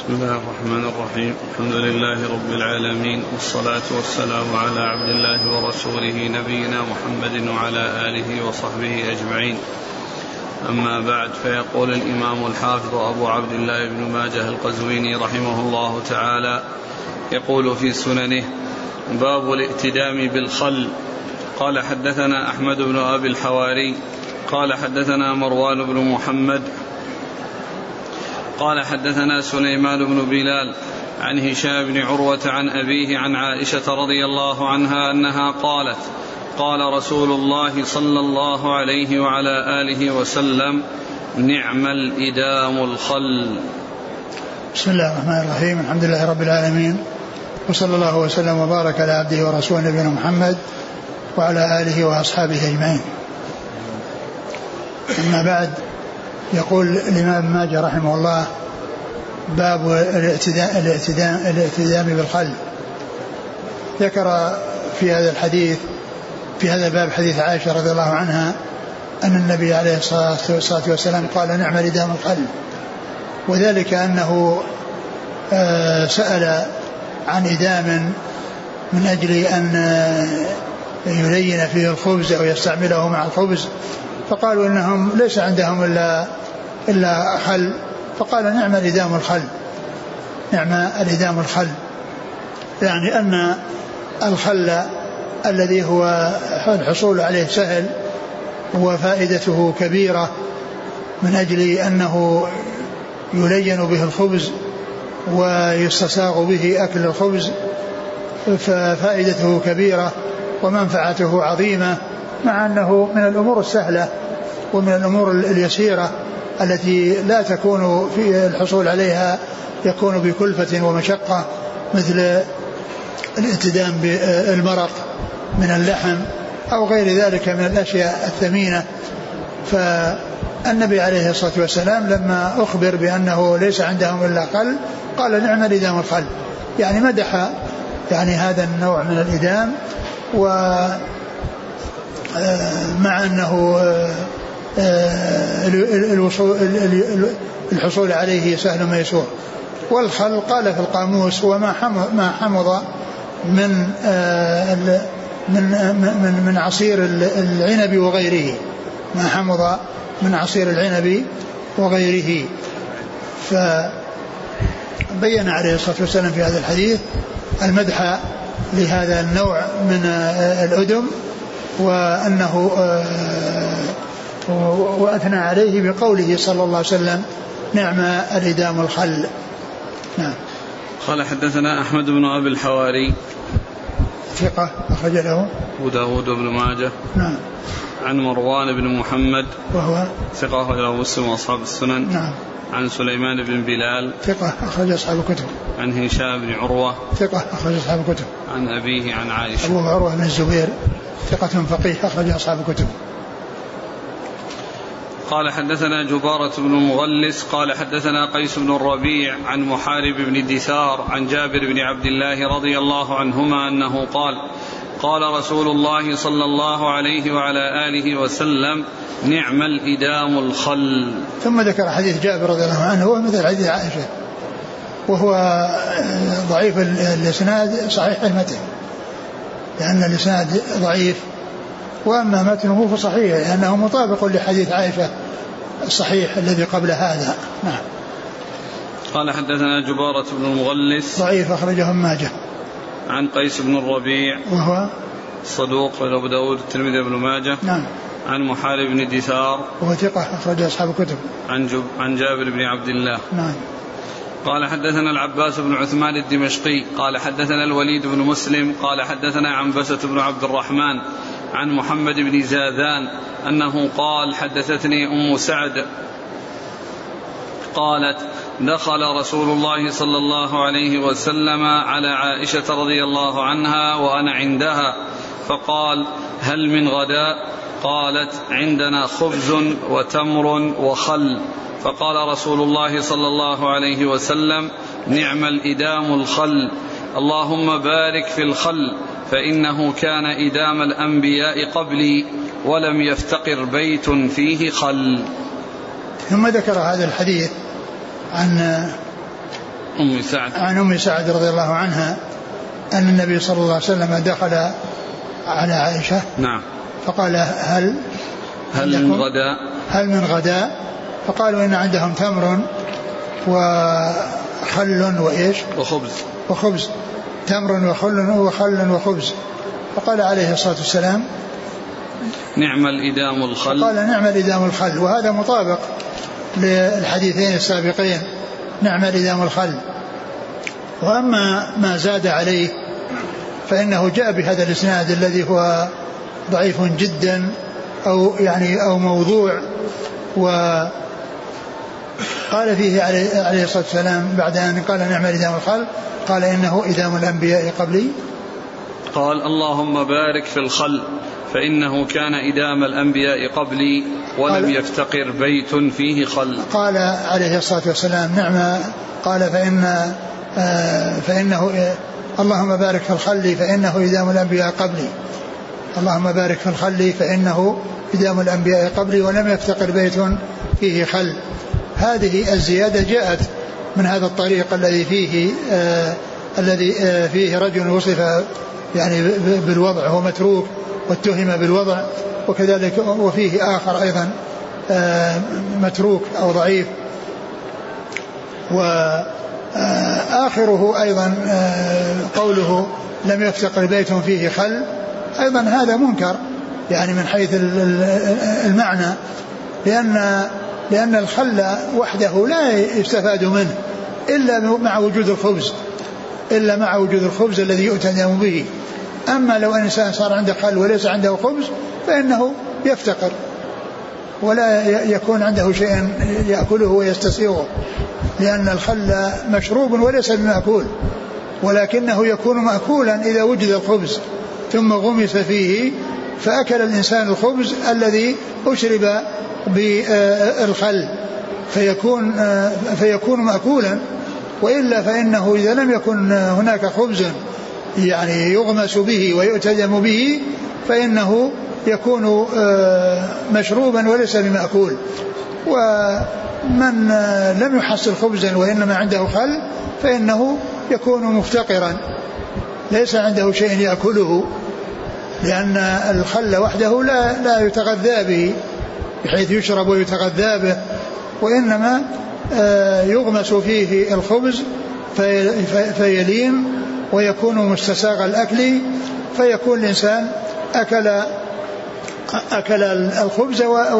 بسم الله الرحمن الرحيم. الحمد لله رب العالمين، والصلاة والسلام على عبد الله ورسوله نبينا محمد وعلى آله وصحبه أجمعين. أما بعد، فيقول الإمام الحافظ أبو عبد الله بن ماجه القزويني رحمه الله تعالى يقول في سننه: باب الائتدام بالخل. قال حدثنا أحمد بن أبي الحواري قال حدثنا مروان بن محمد قال حدثنا سليمان بن بلال عن هشام بن عروة عن أبيه عن عائشة رضي الله عنها أنها قالت: قال رسول الله صلى الله عليه وعلى آله وسلم: نعم الإدام الخل. بسم الله الرحمن الرحيم. الحمد لله رب العالمين، وصلى الله وسلم وبارك على عبده ورسوله نبينا محمد وعلى آله وأصحابه أجمعين. أما بعد، يقول الإمام ماجه رحمه الله: باب الائتدام بالخل. ذكر في هذا الحديث في هذا الباب حديث عائشة رضي الله عنها أن النبي عليه الصلاة والسلام قال: نعم الإدام الخل، وذلك أنه سأل عن إدام من أجل أن يلين فيه الخبز أو يستعمله مع الخبز، فقالوا إنهم ليس عندهم إلا خل، فقال: نعم الإدام الخل. نعم الإدام الخل، يعني أن الخل الذي هو الحصول عليه سهل وفائدته كبيرة من أجل أنه يلين به الخبز ويستساغ به أكل الخبز، ففائدته كبيرة ومنفعته عظيمة، مع أنه من الأمور السهلة ومن الأمور اليسيرة التي لا تكون في الحصول عليها يكون بكلفة ومشقة، مثل الائتدام بالمرق من اللحم أو غير ذلك من الأشياء الثمينة. فالنبي عليه الصلاة والسلام لما أخبر بأنه ليس عندهم إلا خل قال: نعم الإدام الخل، يعني مدح يعني هذا النوع من الإدام، ومع أنه الحصول عليه سهل ميسور. والخل قال في القاموس: وما حمض من عصير العنب وغيره، ما حمض من عصير العنب وغيره. فبين عليه الصلاة والسلام في هذا الحديث المدح لهذا النوع من الأدم، وأنه وأثنى عليه بقوله صلى الله عليه وسلم: نعم الإدام الخل. نعم. قال حدثنا أحمد بن أبي الحواري ثقة أخرج له أبو داود بن ماجه. نعم. عن مروان بن محمد وهو ثقة أخرج له مسلم وأصحاب السنن. نعم. عن سليمان بن بلال ثقة أخرج أصحاب الكتب. عن هشام بن عروة ثقة أخرج أصحاب الكتب. عن أبيه عن عائشة. أبو عروة بن الزبير ثقة فقيه أخرج أصحاب الكتب. قال حدثنا جبارة بن مغلس قال حدثنا قيس بن الربيع عن محارب بن دثار عن جابر بن عبد الله رضي الله عنهما أنه قال: قال رسول الله صلى الله عليه وعلى آله وسلم: نعم الإدام الخل. ثم ذكر حديث جابر رضي الله عنه هو مثل حديث عائشة، وهو ضعيف الإسناد صحيح المتن، لأن الإسناد ضعيف، وأما متنه فصحيح لأنه مطابق لحديث عائشة الصحيح الذي قبل هذا. نعم. قال حدثنا جبارة بن المغلس ضعيف أخرجه ابن ماجه. عن قيس بن الربيع وهو صدوق أبو داود الترمذي بن ماجه. نعم. عن محارب بن دثار وهو ثقة أخرج أصحاب الكتب. عن جابر بن عبد الله. نعم. قال حدثنا العباس بن عثمان الدمشقي قال حدثنا الوليد بن مسلم قال حدثنا عنبسة بن عبد الرحمن عن محمد بن زاذان أنه قال: حدثتني أم سعد قالت: دخل رسول الله صلى الله عليه وسلم على عائشة رضي الله عنها وأنا عندها، فقال: هل من غداء؟ قالت: عندنا خبز وتمر وخل. فقال رسول الله صلى الله عليه وسلم: نعم الإدام الخل، اللهم بارك في الخل، فإنه كان إدام الأنبياء قبلي ولم يفتقر بيت فيه خل. ثم ذكر هذا الحديث عن عن أم سعد رضي الله عنها أن النبي صلى الله عليه وسلم دخل على عائشة. نعم. فقال هل من غداء؟ فقالوا إن عندهم تمر وخل وإيش وخبز تمر وخل وخبز. فقال عليه الصلاة والسلام نعم الإدام الخل. قال نعم الإدام الخل، وهذا مطابق للحديثين السابقين، نعم الإدام الخل. وأما ما زاد عليه فإنه جاء بهذا الإسناد الذي هو ضعيف جدا أو موضوع. وقال فيه عليه الصلاة والسلام بعد أن قال نعم الإدام الخل قال إنه إدام الأنبياء قبلي. قال اللهم بارك في الخل فإنه كان إدام الأنبياء قبلي ولم يفتقر بيت فيه خل. قال عليه الصلاة والسلام نعم، قال فإنه اللهم بارك في الخل فإنه إدام الأنبياء قبلي، اللهم بارك في الخل فإنه إدام الأنبياء قبلي ولم يفتقر بيت فيه خل. هذه الزيادة جاءت من هذا الطريق الذي فيه رجل وصف يعني بالوضع، هو متروك واتهم بالوضع، وكذلك وفيه آخر أيضا متروك أو ضعيف، وآخره أيضا قوله لم يفتقر بيت فيه خل، أيضا هذا منكر يعني من حيث المعنى، لأن الخل وحده لا يستفاد منه إلا مع وجود الخبز الذي يؤتدم به. أما لو أن إنسان صار عنده خل وليس عنده خبز فإنه يفتقر ولا يكون عنده شيء يأكله ويستسيغه، لأن الخل مشروب وليس بمأكول، ولكنه يكون مأكولا إذا وجد الخبز ثم غمس فيه فأكل الإنسان الخبز الذي أشرب بالخل فيكون مأكولا. وإلا فإنه إذا لم يكن هناك خبز يعني يغمس به ويؤتدم به فإنه يكون مشروبا وليس بمأكول. ومن لم يحصل خبزا وإنما عنده خل فإنه يكون مفتقرا ليس عنده شيء يأكله، لأن الخل وحده لا يتغذى به بحيث يشرب ويتغذى به، وإنما يغمس فيه الخبز فيلين ويكون مستساغ الأكل، فيكون الإنسان أكل الخبز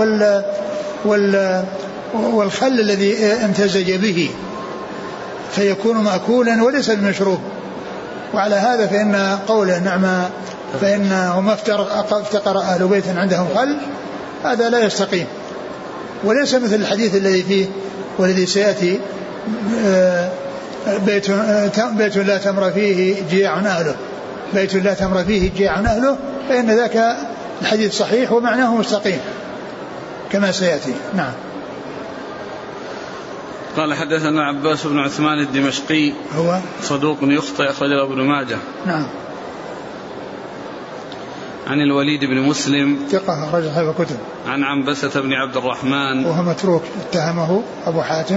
والخل الذي امتزج به فيكون مأكولا وليس بمشروب. وعلى هذا فإن قول نعم فإنه ما افتقر أهل بيت عندهم خل هذا لا يستقيم، وليس مثل الحديث الذي فيه والذي سيأتي بيت لا تمر فيه جياع أهله، بيت لا تمر فيه جياع أهله، فإن ذاك الحديث صحيح ومعناه مستقيم كما سيأتي. نعم. قال حدثنا عباس بن عثمان الدمشقي هو صدوق يخطئ أخرجه ابن ماجه. نعم. عن الوليد بن مسلم ثقة أخرج أصحاب الكتب. عن عنبسة بن عبد الرحمن وهو متروك اتهمه أبو حاتم،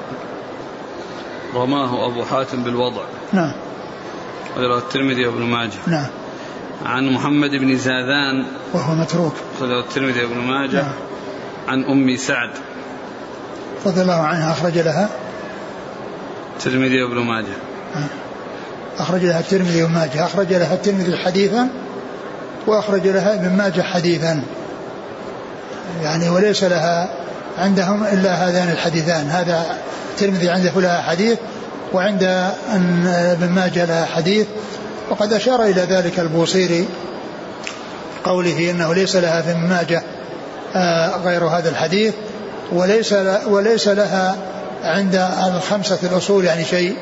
رماه أبو حاتم بالوضع. نعم. ورواه الترمذي وابن ماجه. نعم. عن محمد بن زاذان وهو متروك، ورواه الترمذي وابن ماجه. نعم. عن أم سعد رضي الله عنها أخرج لها الترمذي وابن ماجه. أخرج لها الترمذي وابن ماجه، أخرج لها الترمذي حديثا وأخرج لها ابن ماجه حديثا، يعني وليس لها عندهم إلا هذان الحديثان، هذا الترمذي عنده لها حديث وعند ابن ماجه لها حديث. وقد أشار إلى ذلك البوصيري قوله إنه ليس لها في ابن ماجه غير هذا الحديث، وليس لها عند الخمسة الأصول يعني شيء.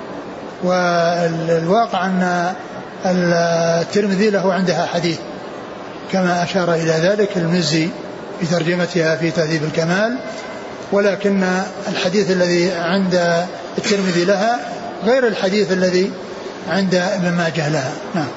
والواقع أن الترمذي له عندها حديث كما أشار إلى ذلك المزي في ترجمتها في تهذيب الكمال، ولكن الحديث الذي عند الترمذي لها غير الحديث الذي عند ابن ماجه لها. نعم.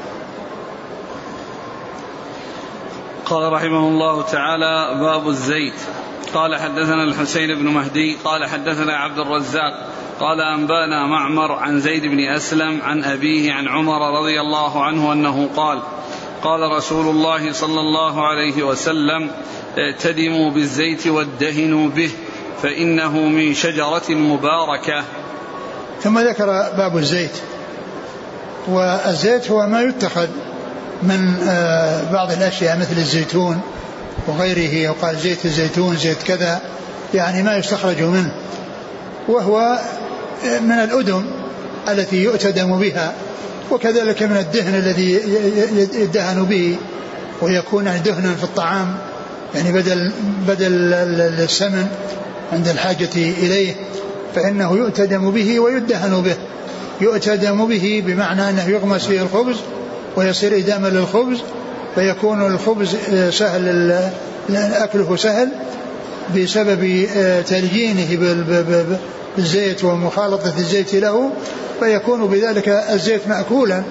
قال رحمه الله تعالى باب الزيت. قال حدثنا الحسين بن مهدي قال حدثنا عبد الرزاق قال أنبانا معمر عن زيد بن أسلم عن أبيه عن عمر رضي الله عنه أنه قال قال رسول الله صلى الله عليه وسلم اعتدموا بالزيت وادهنوا به فإنه من شجرة مباركة. ثم ذكر باب الزيت. والزيت هو ما يتخذ من بعض الأشياء مثل الزيتون وغيره، وقال زيت الزيتون زيت كذا، يعني ما يستخرج منه، وهو من الأدم التي يؤتدم بها، وكذلك من الدهن الذي يدهن به ويكون دهنا في الطعام، يعني بدل السمن عند الحاجة إليه، فإنه يؤتدم به ويدهن به. يؤتدم به بمعنى أنه يغمس فيه الخبز ويصير إداما للخبز، فيكون الخبز سهل أكله سهل بسبب تلجينه بالزيت ومخالطة الزيت له، فيكون بذلك الزيت مأكولا،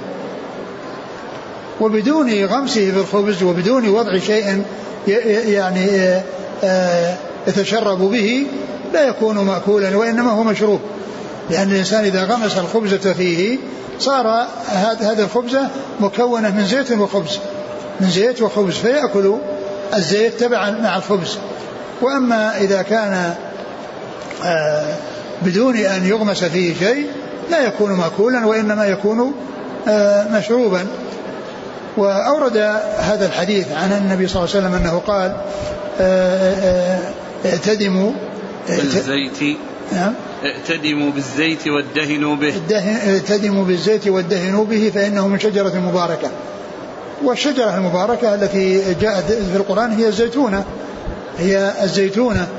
وبدون غمسه في الخبز وبدون وضع شيء يعني يتشرب به لا يكون مأكولا، وإنما هو مشروب، لأن الإنسان إذا غمس الخبزة فيه صار هذا الخبزة مكونة من زيت وخبز، من زيت وخبز، فيأكل الزيت تبعا مع الخبز. وأما إذا كان بدون أن يغمس فيه شيء لا يكون مأكولا، وإنما يكون مشروبا. وأورد هذا الحديث عن النبي صلى الله عليه وسلم أنه قال اعتدموا بالزيت. نعم. اعتدموا بالزيت وادهنوا به. اعتدموا بالزيت وادهنوا به فإنه من شجرة مباركة. والشجرة المباركة التي جاءت في القرآن هي الزيتونة، هي الزيتونة.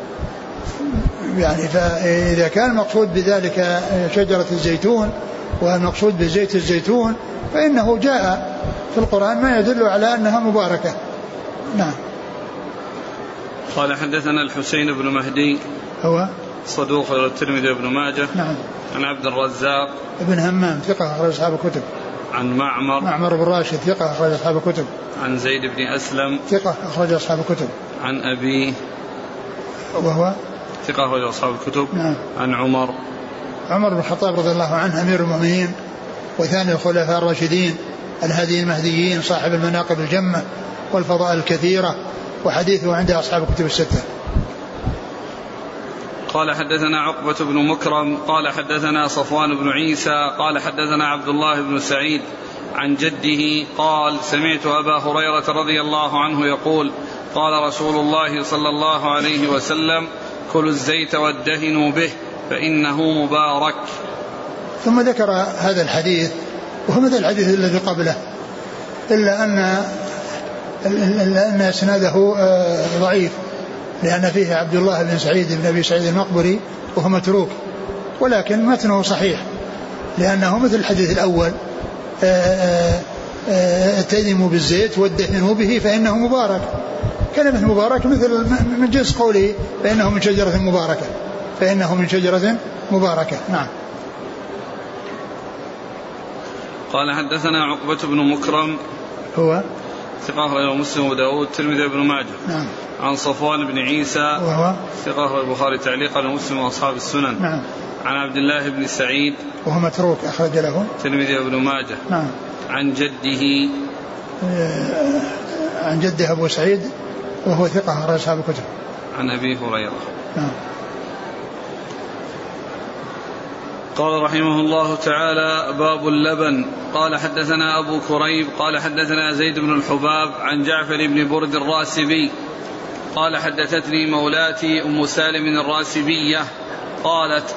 يعني فإذا كان المقصود بذلك شجرة الزيتون والمقصود بزيت الزيتون فإنه جاء في القرآن ما يدل على أنها مباركة. نعم. قال حدثنا الحسين بن مهدي هو صدوق الترمذي وابن ماجه. نعم. عن عبد الرزاق ابن همام ثقة أخرج أصحاب الكتب. عن معمر بن راشد ثقة أخرج أصحاب الكتب. عن زيد بن أسلم ثقة أخرج أصحاب الكتب. عن أبيه وهو ثقة أخرج أصحاب الكتب. نعم. عن عمر بن الخطاب رضي الله عنه أمير المؤمنين وثاني الخلفاء الراشدين الهادي المهديين صاحب المناقب الجمة والفضائل الكثيرة، وحديثه عند أصحاب الكتب الستة. قال حدثنا عقبة بن مكرم قال حدثنا صفوان بن عيسى قال حدثنا عبد الله بن سعيد عن جده قال سمعت أبا هريرة رضي الله عنه يقول قال رسول الله صلى الله عليه وسلم كلوا الزيت وادهنوا به فإنه مبارك. ثم ذكر هذا الحديث وهو مثل الحديث الذي قبله، إلا أن إسناده ضعيف، لأن فيه عبد الله بن سعيد بن أبي سعيد المقبري وهو متروك، ولكن متنه صحيح لأنه مثل الحديث الأول اتدموا بالزيت وادهنوا به فإنه مبارك. كلمة مبارك مثل من جنس قوله فإنه من شجرة مباركة، فإنه من شجرة مباركة. نعم. قال حدثنا عقبة بن مكرم هو ثقة أخرجه مسلم وداود الترمذي وابن ماجه. نعم. عن صفوان بن عيسى وهو ثقة أخرجه البخاري تعليقا ومسلم وأصحاب السنن. نعم. عن عبد الله بن سعيد وهو متروك أخرج له الترمذي وابن ماجه. نعم. عن جده عن جده أبو سعيد وهو ثقة أخرج أصحاب الكتب. عن أبي هريرة. نعم. قال رحمه الله تعالى باب اللبن. قال حدثنا أبو كريب قال حدثنا زيد بن الحباب عن جعفر بن برد الراسبي قال حدثتني مولاتي أم سالم الراسبية قالت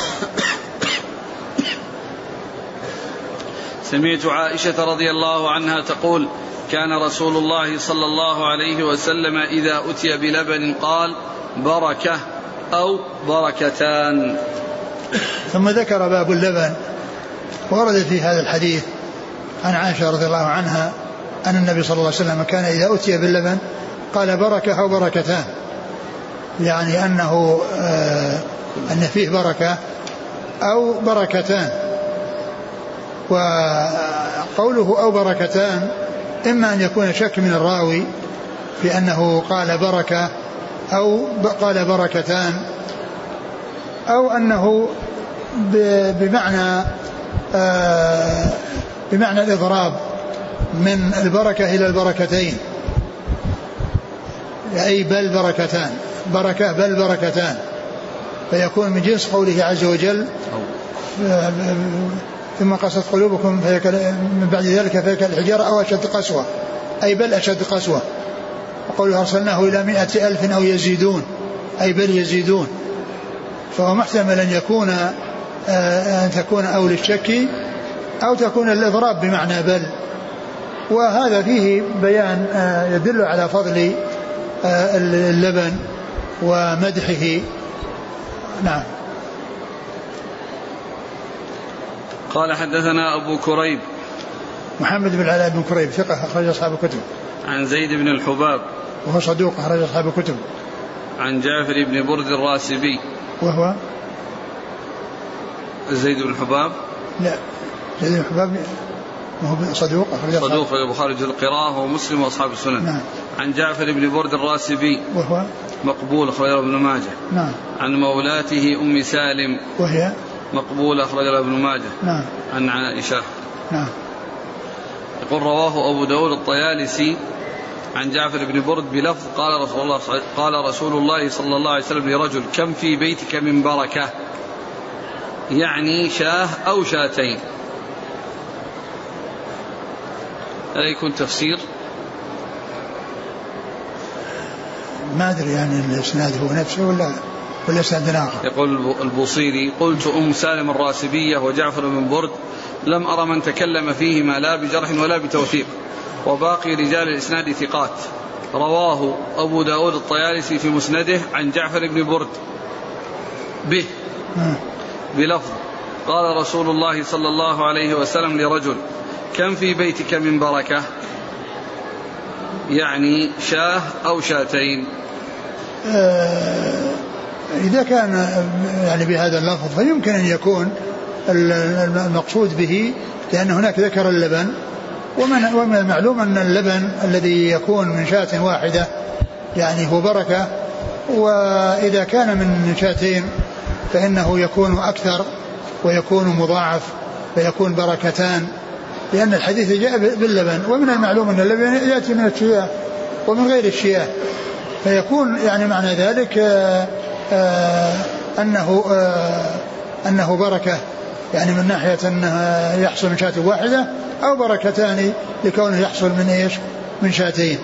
سمعت عائشة رضي الله عنها تقول كان رسول الله صلى الله عليه وسلم إذا أتي بلبن قال بركة أو بركتان. ثم ذكر باب اللبن، ورد في هذا الحديث عن عائشة رضي الله عنها أن النبي صلى الله عليه وسلم كان إذا أتي باللبن قال بركة أو بركتان، يعني أنه أن فيه بركة أو بركتان. وقوله أو بركتان إما أن يكون شك من الراوي في أنه قال بركة أو قال بركتان، أو أنه بمعنى الإضراب من البركة إلى البركتين، أي بل بركتان، بركة بل بركتان، فيكون من جنس قوله عز وجل ثم قست قلوبكم من بعد ذلك فهي كالحجارة أو أشد قسوة، أي بل أشد قسوة. وقوله أرسلناه إلى 100,000 أو يزيدون، أي بل يزيدون. فهو محتمل أن تكون أو للشك أو تكون الإضراب بمعنى بل. وهذا فيه بيان يدل على فضل اللبن ومدحه. نعم. قال حدثنا أبو كريب محمد بن العلاء بن كريب ثقة أخرج أصحاب الكتب. عن زيد بن الحباب وهو صدوق أخرج أصحاب الكتب. عن جعفر بن برد الراسبي وهو زيد بن الحباب، لا زيد بن الحباب وهو صدوق صدوق البخاري القراءة ومسلم وأصحاب السنن. نعم. عن جعفر بن برد الراسبي وهو مقبول أخرجه ابن ماجه. نعم. عن مولاته أم سالم وهي مقبول أخرجه ابن ماجه. نعم. عن عائشة. نعم. يقول رواه أبو داود الطيالسي عن جعفر بن برد بلفظ قال رسول الله صلى الله عليه وسلم لرجل كم في بيتك من بركة، يعني شاه أو شاتين. هل يكون تفسير؟ ما أدري يعني الإسناد هو نفسه ولا إسناد آخر. يقول البوصيري قلت أم سالم الراسبية وجعفر بن برد لم أرى من تكلم فيهما لا بجرح ولا بتوثيق، وباقي رجال الإسناد ثقات. رواه أبو داود الطيالسي في مسنده عن جعفر بن برد به بلفظ قال رسول الله صلى الله عليه وسلم لرجل كم في بيتك من بركة، يعني شاه أو شاتين. إذا كان يعني بهذا اللفظ فيمكن أن يكون المقصود به، لأن هناك ذكر اللبن، ومن المعلوم أن اللبن الذي يكون من شاة واحدة يعني هو بركة، وإذا كان من شاتين فإنه يكون أكثر ويكون مضاعف فيكون بركتان، لأن الحديث جاء باللبن، ومن المعلوم أن اللبن يأتي من الشياه ومن غير الشياه، فيكون يعني معنى ذلك أنه بركة، يعني من ناحية أنه يحصل من شاة واحدة، أو بركتان لكونه يحصل من إيش؟ من شاتين.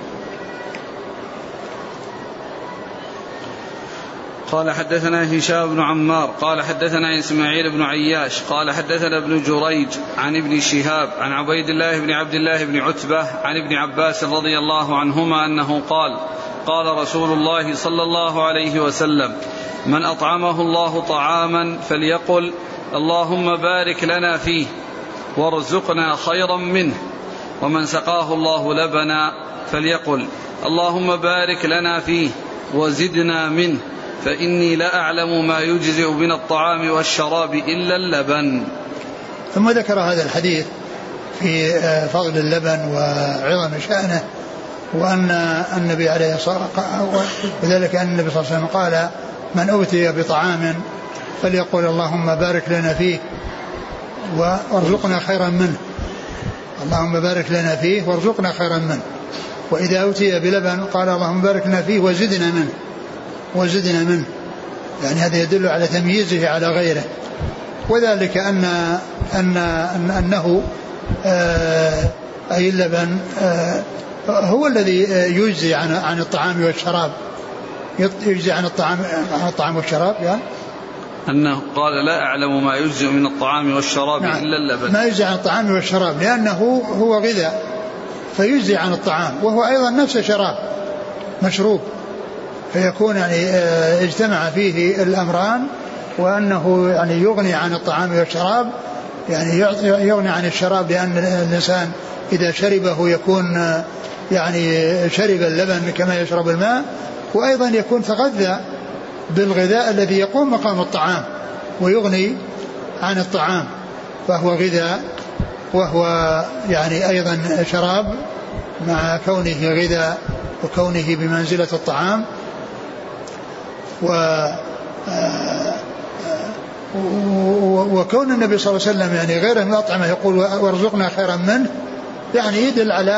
قال حدثنا هشام بن عمار قال حدثنا إسماعيل بن عياش قال حدثنا ابن جريج عن ابن شهاب عن عبيد الله بن عبد الله بن عتبة عن ابن عباس رضي الله عنهما أنه قال قال رسول الله صلى الله عليه وسلم من أطعمه الله طعاما فليقل اللهم بارك لنا فيه وارزقنا خيرا منه، ومن سقاه الله لبنا فليقل اللهم بارك لنا فيه وزدنا منه، فإني لا أعلم ما يجزئ من الطعام والشراب إلا اللبن. ثم ذكر هذا الحديث في فضل اللبن وعظم شأنه، وأن النبي عليه الصلاة والسلام وذلك أن النبي صلى الله عليه وسلم قال من أوتي بطعام فليقول اللهم بارك لنا فيه وارزقنا خيرا منه، اللهم بارك لنا فيه وارزقنا خيرا منه. وإذا أوتي بلبن قال اللهم بارك لنا فيه وزدنا منه، يعني هذا يدل على تمييزه على غيره، وذلك أنه أي اللبن هو الذي يجزي عن الطعام والشراب، يجزي عن الطعام والشراب، يعني أنه قال لا أعلم ما يجزئ من الطعام والشراب نعم. إلا اللبن، ما يجزي عن الطعام والشراب لأنه هو غذاء فيجزي عن الطعام، وهو أيضا نفس شراب مشروب، فيكون يعني اجتمع فيه الأمران، وأنه يعني يغني عن الطعام والشراب، يعني يغني عن الشراب لأن الإنسان إذا شربه يكون يعني شرب اللبن كما يشرب الماء، وأيضا يكون تغذى بالغذاء الذي يقوم مقام الطعام ويغني عن الطعام، فهو غذاء وهو يعني أيضا شراب مع كونه غذاء وكونه بمنزلة الطعام. وكون النبي صلى الله عليه وسلم يعني غيره من الأطعمة يقول وارزقنا خيرا منه يعني يدل على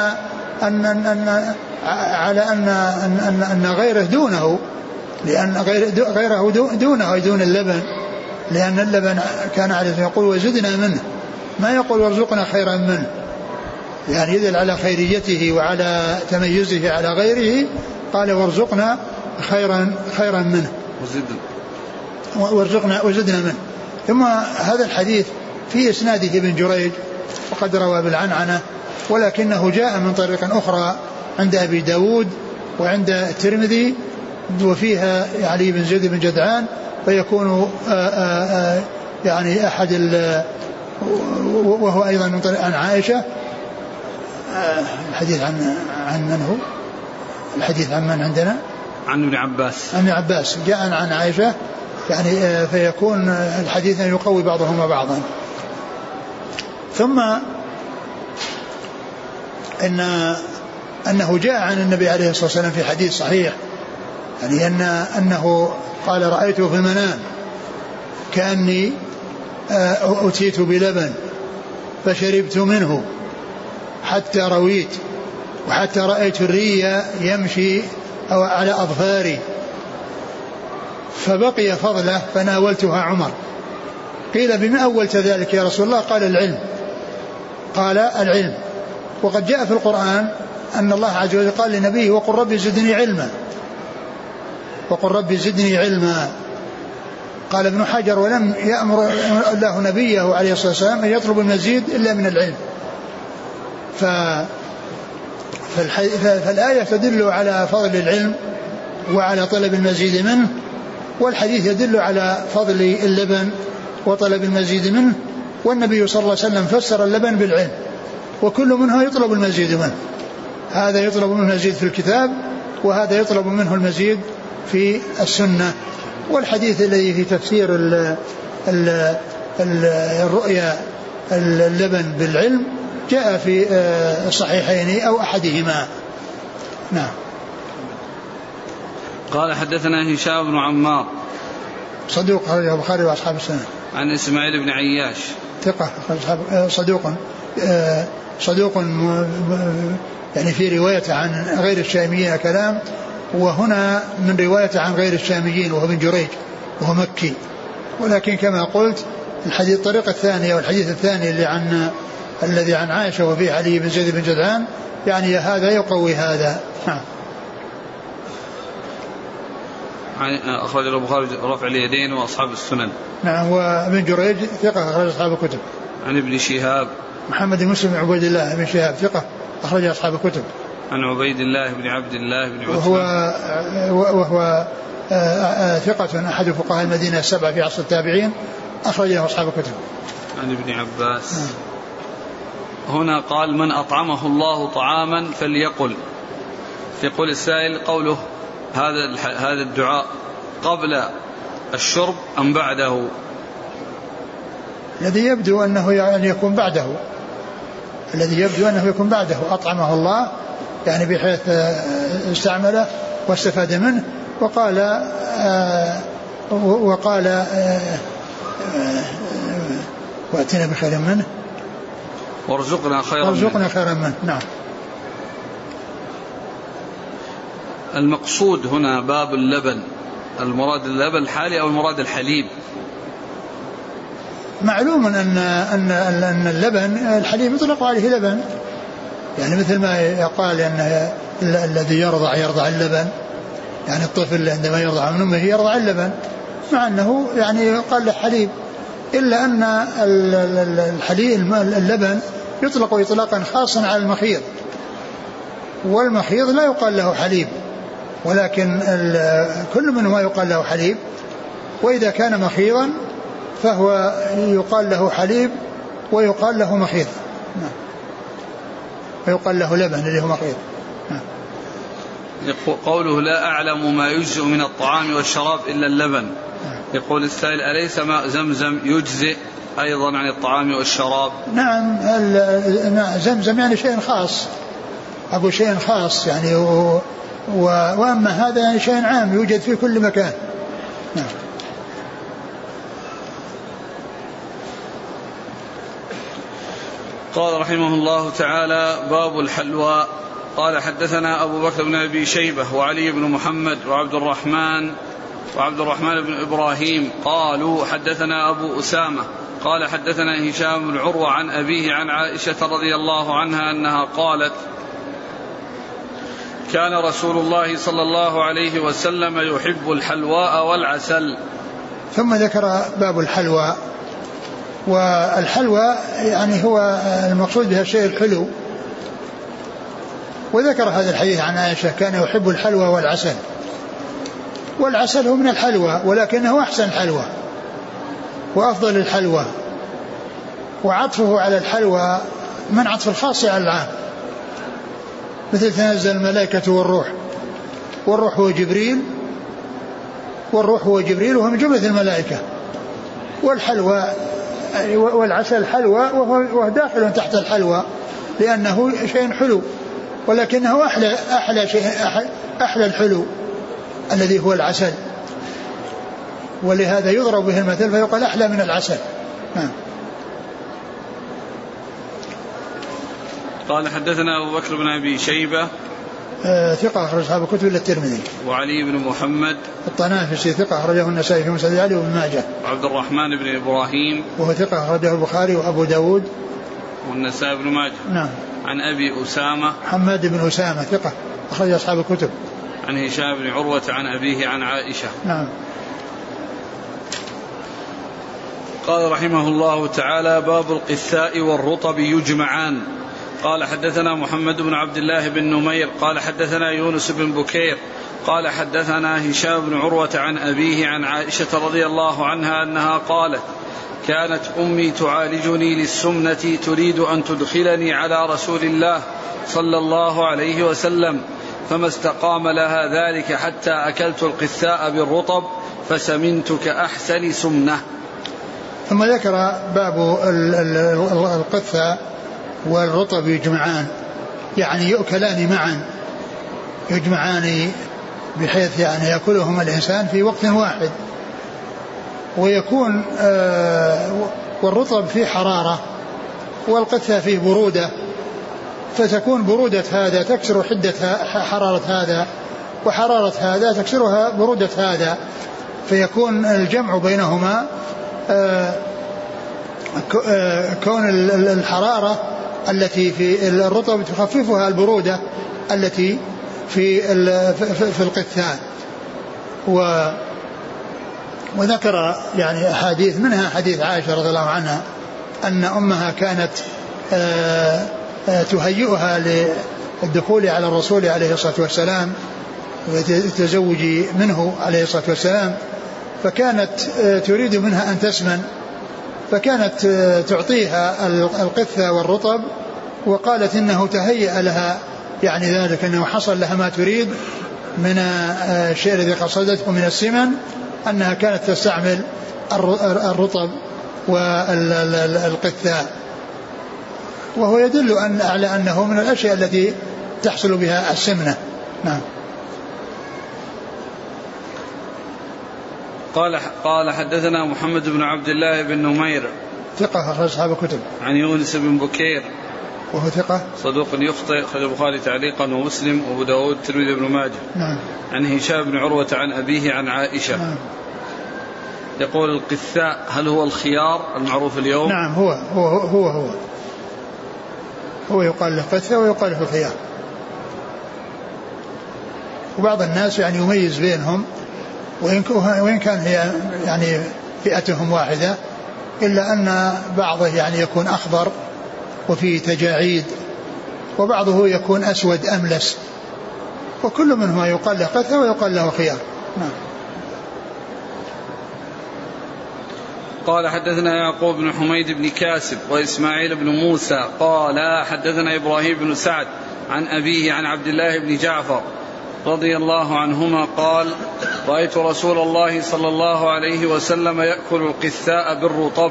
أن غيره دونه, لأن غيره دونه دون اللبن, لأن اللبن كان عليه يقول وزدنا منه, ما يقول وارزقنا خيرا منه, يعني يدل على خيريته وعلى تميزه على غيره. قال وارزقنا خيرا منه وزدنا منه. ثم هذا الحديث في إسناده ابن جريج وقد روى بالعنعنة, ولكنه جاء من طريق أخرى عند أبي داود وعند الترمذي وفيها علي بن زيد بن جدعان, فيكون يعني أحد وهو أيضا من طريق عن عائشة. الحديث عن من هو؟ الحديث عن من عندنا؟ عن ابن عباس. عن ابن عباس جاء عن عائشة, يعني فيكون الحديث يقوي بعضهما بعضا. ثم أنه جاء عن النبي عليه الصلاة والسلام في حديث صحيح, يعني أنه قال رأيته في المنام كأني أتيت بلبن فشربت منه حتى رويت, وحتى رأيت الري يمشي أو على أظفاري, فبقي فضله فناولتها عمر. قيل بما أولت ذلك يا رسول الله؟ قال العلم. قال العلم. وقد جاء في القرآن أن الله عز وجل قال لنبيه وقل ربي زدني علما, وقل ربي زدني علما. قال ابن حجر ولم يأمر الله نبيه عليه الصلاة والسلام أن يطلب المزيد إلا من العلم. فالآية تدل على فضل العلم وعلى طلب المزيد منه, والحديث يدل على فضل اللبن وطلب المزيد منه. والنبي صلى الله عليه وسلم فسر اللبن بالعلم, وكل منه يطلب المزيد منه, هذا يطلب منه المزيد في الكتاب وهذا يطلب منه المزيد في السنة. والحديث الذي في تفسير الرؤيا اللبن بالعلم جاء في الصحيحين أو أحدهما. نعم. قال حدثنا هشام بن عمار صدوق أخرجه البخاري وأصحاب السنة. عن إسماعيل بن عياش ثقة صدوق يعني في رواية عن غير الشاميين كلام, وهنا من رواية عن غير الشاميين وهو ابن جريج وهو مكي. ولكن كما قلت الحديث الطريقة الثانية والحديث الثاني الذي عن عائشة وفيه علي بن زيد بن جدعان يعني هذا يقوي هذا. أخرج البخاري رفع اليدين وأصحاب السنن. نعم. وابن جريج ثقة أخرج أصحاب الكتب. عن ابن شهاب محمد بن مسلم عبيد الله بن شهاب ثقة أخرج أصحاب الكتب. عن عبيد الله بن عبد الله بن عتبة وهو ثقة أحد فقهاء المدينة السبعة في عصر التابعين أخرجه أصحاب الكتب. عن ابن عباس. هنا قال من أطعمه الله طعاما فليقل. يقول السائل قوله هذا الدعاء قبل الشرب أم بعده؟ الذي يبدو أنه يعني يكون بعده, الذي يبدو أنه يكون بعده. أطعمه الله يعني بحيث استعمله واستفاد منه, وقال وأتنا بخير منه وارزقنا خيرا منه. نعم. المقصود هنا باب اللبن, المراد اللبن الحالي أو المراد الحليب؟ معلوم أن اللبن الحليب يطلق عليه لبن, يعني مثل ما يقال أن الذي يرضع اللبن, يعني الطفل عندما يرضع من أمه يرضع اللبن, مع أنه يعني يقال له حليب, إلا أن الحليب اللبن يطلق إطلاقا خاصا على المخيض, والمخيض لا يقال له حليب, ولكن كل منهما يقال له حليب. وإذا كان مخيضا فهو يقال له حليب ويقال له مخيض, ويقال له لبن اللي هو مخيض. قوله لا أعلم ما يجزئ من الطعام والشراب إلا اللبن. يقول السائل أليس ماء زمزم يجزئ أيضا عن الطعام والشراب؟ نعم. زمزم يعني شيء خاص, أقول شيء خاص يعني, وأما هذا يعني شيء عام يوجد في كل مكان. نعم. قال رحمه الله تعالى: باب الحلوى. قال: حدثنا أبو بكر بن أبي شيبة وعلي بن محمد وعبد الرحمن بن إبراهيم قالوا: حدثنا أبو أسامة قال: حدثنا هشام بن عروة عن أبيه عن عائشة رضي الله عنها أنها قالت: كان رسول الله صلى الله عليه وسلم يحب الحلواء والعسل. ثم ذكر باب الحلوى. والحلوى يعني هو المقصود بها الشيء الحلو، وذكر هذا الحديث عن عائشة كان يحب الحلوى والعسل. والعسل هو من الحلوى ولكنه أحسن الحلوى وأفضل الحلوى، وعطفه على الحلوى من عطف الخاص على العام، مثل تنزل الملائكة والروح هو جبريل، وهو من جملة الملائكة. والحلوى والعسل حلوى وهو داخل تحت الحلوى لأنه شيء حلو، ولكنه أحلى الحلو الذي هو العسل، ولهذا يضرب به المثل فيقال أحلى من العسل. قال: حدثنا أبو بكر بن أبي شيبة ثقة أخرج أصحاب الكتب إلا الترمذي. وعلي بن محمد الطنافسي ثقة أخرجه النسائي في مسند علي وابن ماجه. وعبد الرحمن بن إبراهيم وهو ثقة أخرجه البخاري وأبو داود والنسائي بن ماجه. نعم. عن أبي أسامة حماد بن أسامة ثقة أخرج أصحاب الكتب. عن هشام بن عروة عن أبيه عن عائشة. نعم. قال رحمه الله تعالى: باب القثاء والرطب يجمعان. قال: حدثنا محمد بن عبد الله بن نمير قال: حدثنا يونس بن بكير قال: حدثنا هشام بن عروة عن أبيه عن عائشة رضي الله عنها أنها قالت: كانت أمي تعالجني للسمنة تريد أن تدخلني على رسول الله صلى الله عليه وسلم، فما استقام لها ذلك حتى أكلت القثاء بالرطب فسمنت كأحسن سمنة. ثم ذكر باب القثاء والرطب يجمعان، يعني يؤكلان معا، يجمعان بحيث يعني يأكلهما الإنسان في وقت واحد، ويكون والرطب فيه حرارة والقثاء فيه برودة، فتكون برودة هذا تكسر حدة حرارة هذا، وحرارة هذا تكسرها برودة هذا، فيكون الجمع بينهما كون الحرارة التي في الرطب تخففها البرودة التي في القثاء. وذكر يعني أحاديث، منها حديث عائشة رضي الله عنها أن أمها كانت تهيئها للدخول على الرسول عليه الصلاة والسلام وتزوج منه عليه الصلاة والسلام، فكانت تريد منها أن تسمن، فكانت تعطيها القثة والرطب، وقالت إنه تهيأ لها يعني ذلك، أنه حصل لها ما تريد من الشيء الذي قصدته من السمن، أنها كانت تستعمل الرطب والقثاء، وهو يدل على أنه من الأشياء التي تحصل بها السمنة. نعم. قال: حدثنا محمد بن عبد الله بن نمير ثقة أخرج أصحاب الكتب. عن يونس بن بكير وهو ثقة صدوق يخطئ، أخرج البخاري تعليقا ومسلم وأبو داود والترمذي بن ماجه. نعم. عن هشام بن عروة عن أبيه عن عائشة. نعم. يقول: القثاء هل هو الخيار المعروف اليوم؟ نعم، هو يقال له قثة ويقال له الخيار، وبعض الناس يعني يميز بينهم، وإن كان هي يعني فئتهم واحدة، إلا أن بعضه يعني يكون أخضر وفيه تجاعيد، وبعضه يكون أسود أملس، وكل منهما يقال له قثة ويقال له خيار. نعم. قال: حدثنا يعقوب بن حميد بن كاسب وإسماعيل بن موسى قال: حدثنا إبراهيم بن سعد عن أبيه عن عبد الله بن جعفر رضي الله عنهما قال: رأيت رسول الله صلى الله عليه وسلم يأكل القثاء بالرطب.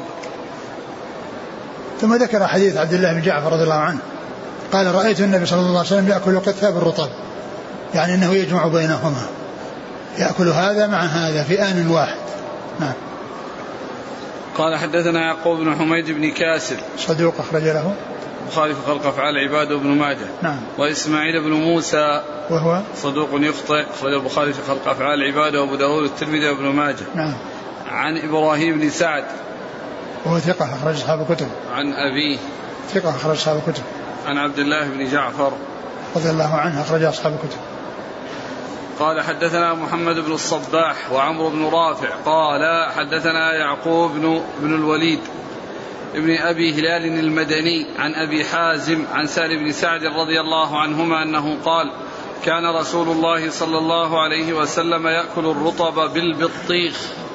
ثم ذكر حديث عبد الله بن جعفر رضي الله عنه قال: رأيت النبي صلى الله عليه وسلم يأكل القثاء بالرطب، يعني أنه يجمع بينهما، يأكل هذا مع هذا في آن واحد. نعم. قال: حدثنا يعقوب بن حميد بن كاسب صدوق أخرج له البخاري في خلق أفعال العباد وابن ماجه. نعم. وإسماعيل بن موسى وهو صدوق يخطئ، أخرج البخاري في خلق أفعال العباد وأبو داود والترمذي وابن ماجه. نعم. عن إبراهيم بن سعد وهو ثقة أخرج أصحاب الكتب. عن أبيه ثقة أخرج أصحاب الكتب. عن عبد الله بن جعفر رضي الله عنه أخرج أصحاب الكتب. قال حدثنا محمد بن الصباح وعمرو بن رافع قال حدثنا يعقوب بن الوليد ابن أبي هلال المدني عن أبي حازم عن سهل بن سعد رضي الله عنهما أنه قال كان رسول الله صلى الله عليه وسلم يأكل الرطب بالبطيخ.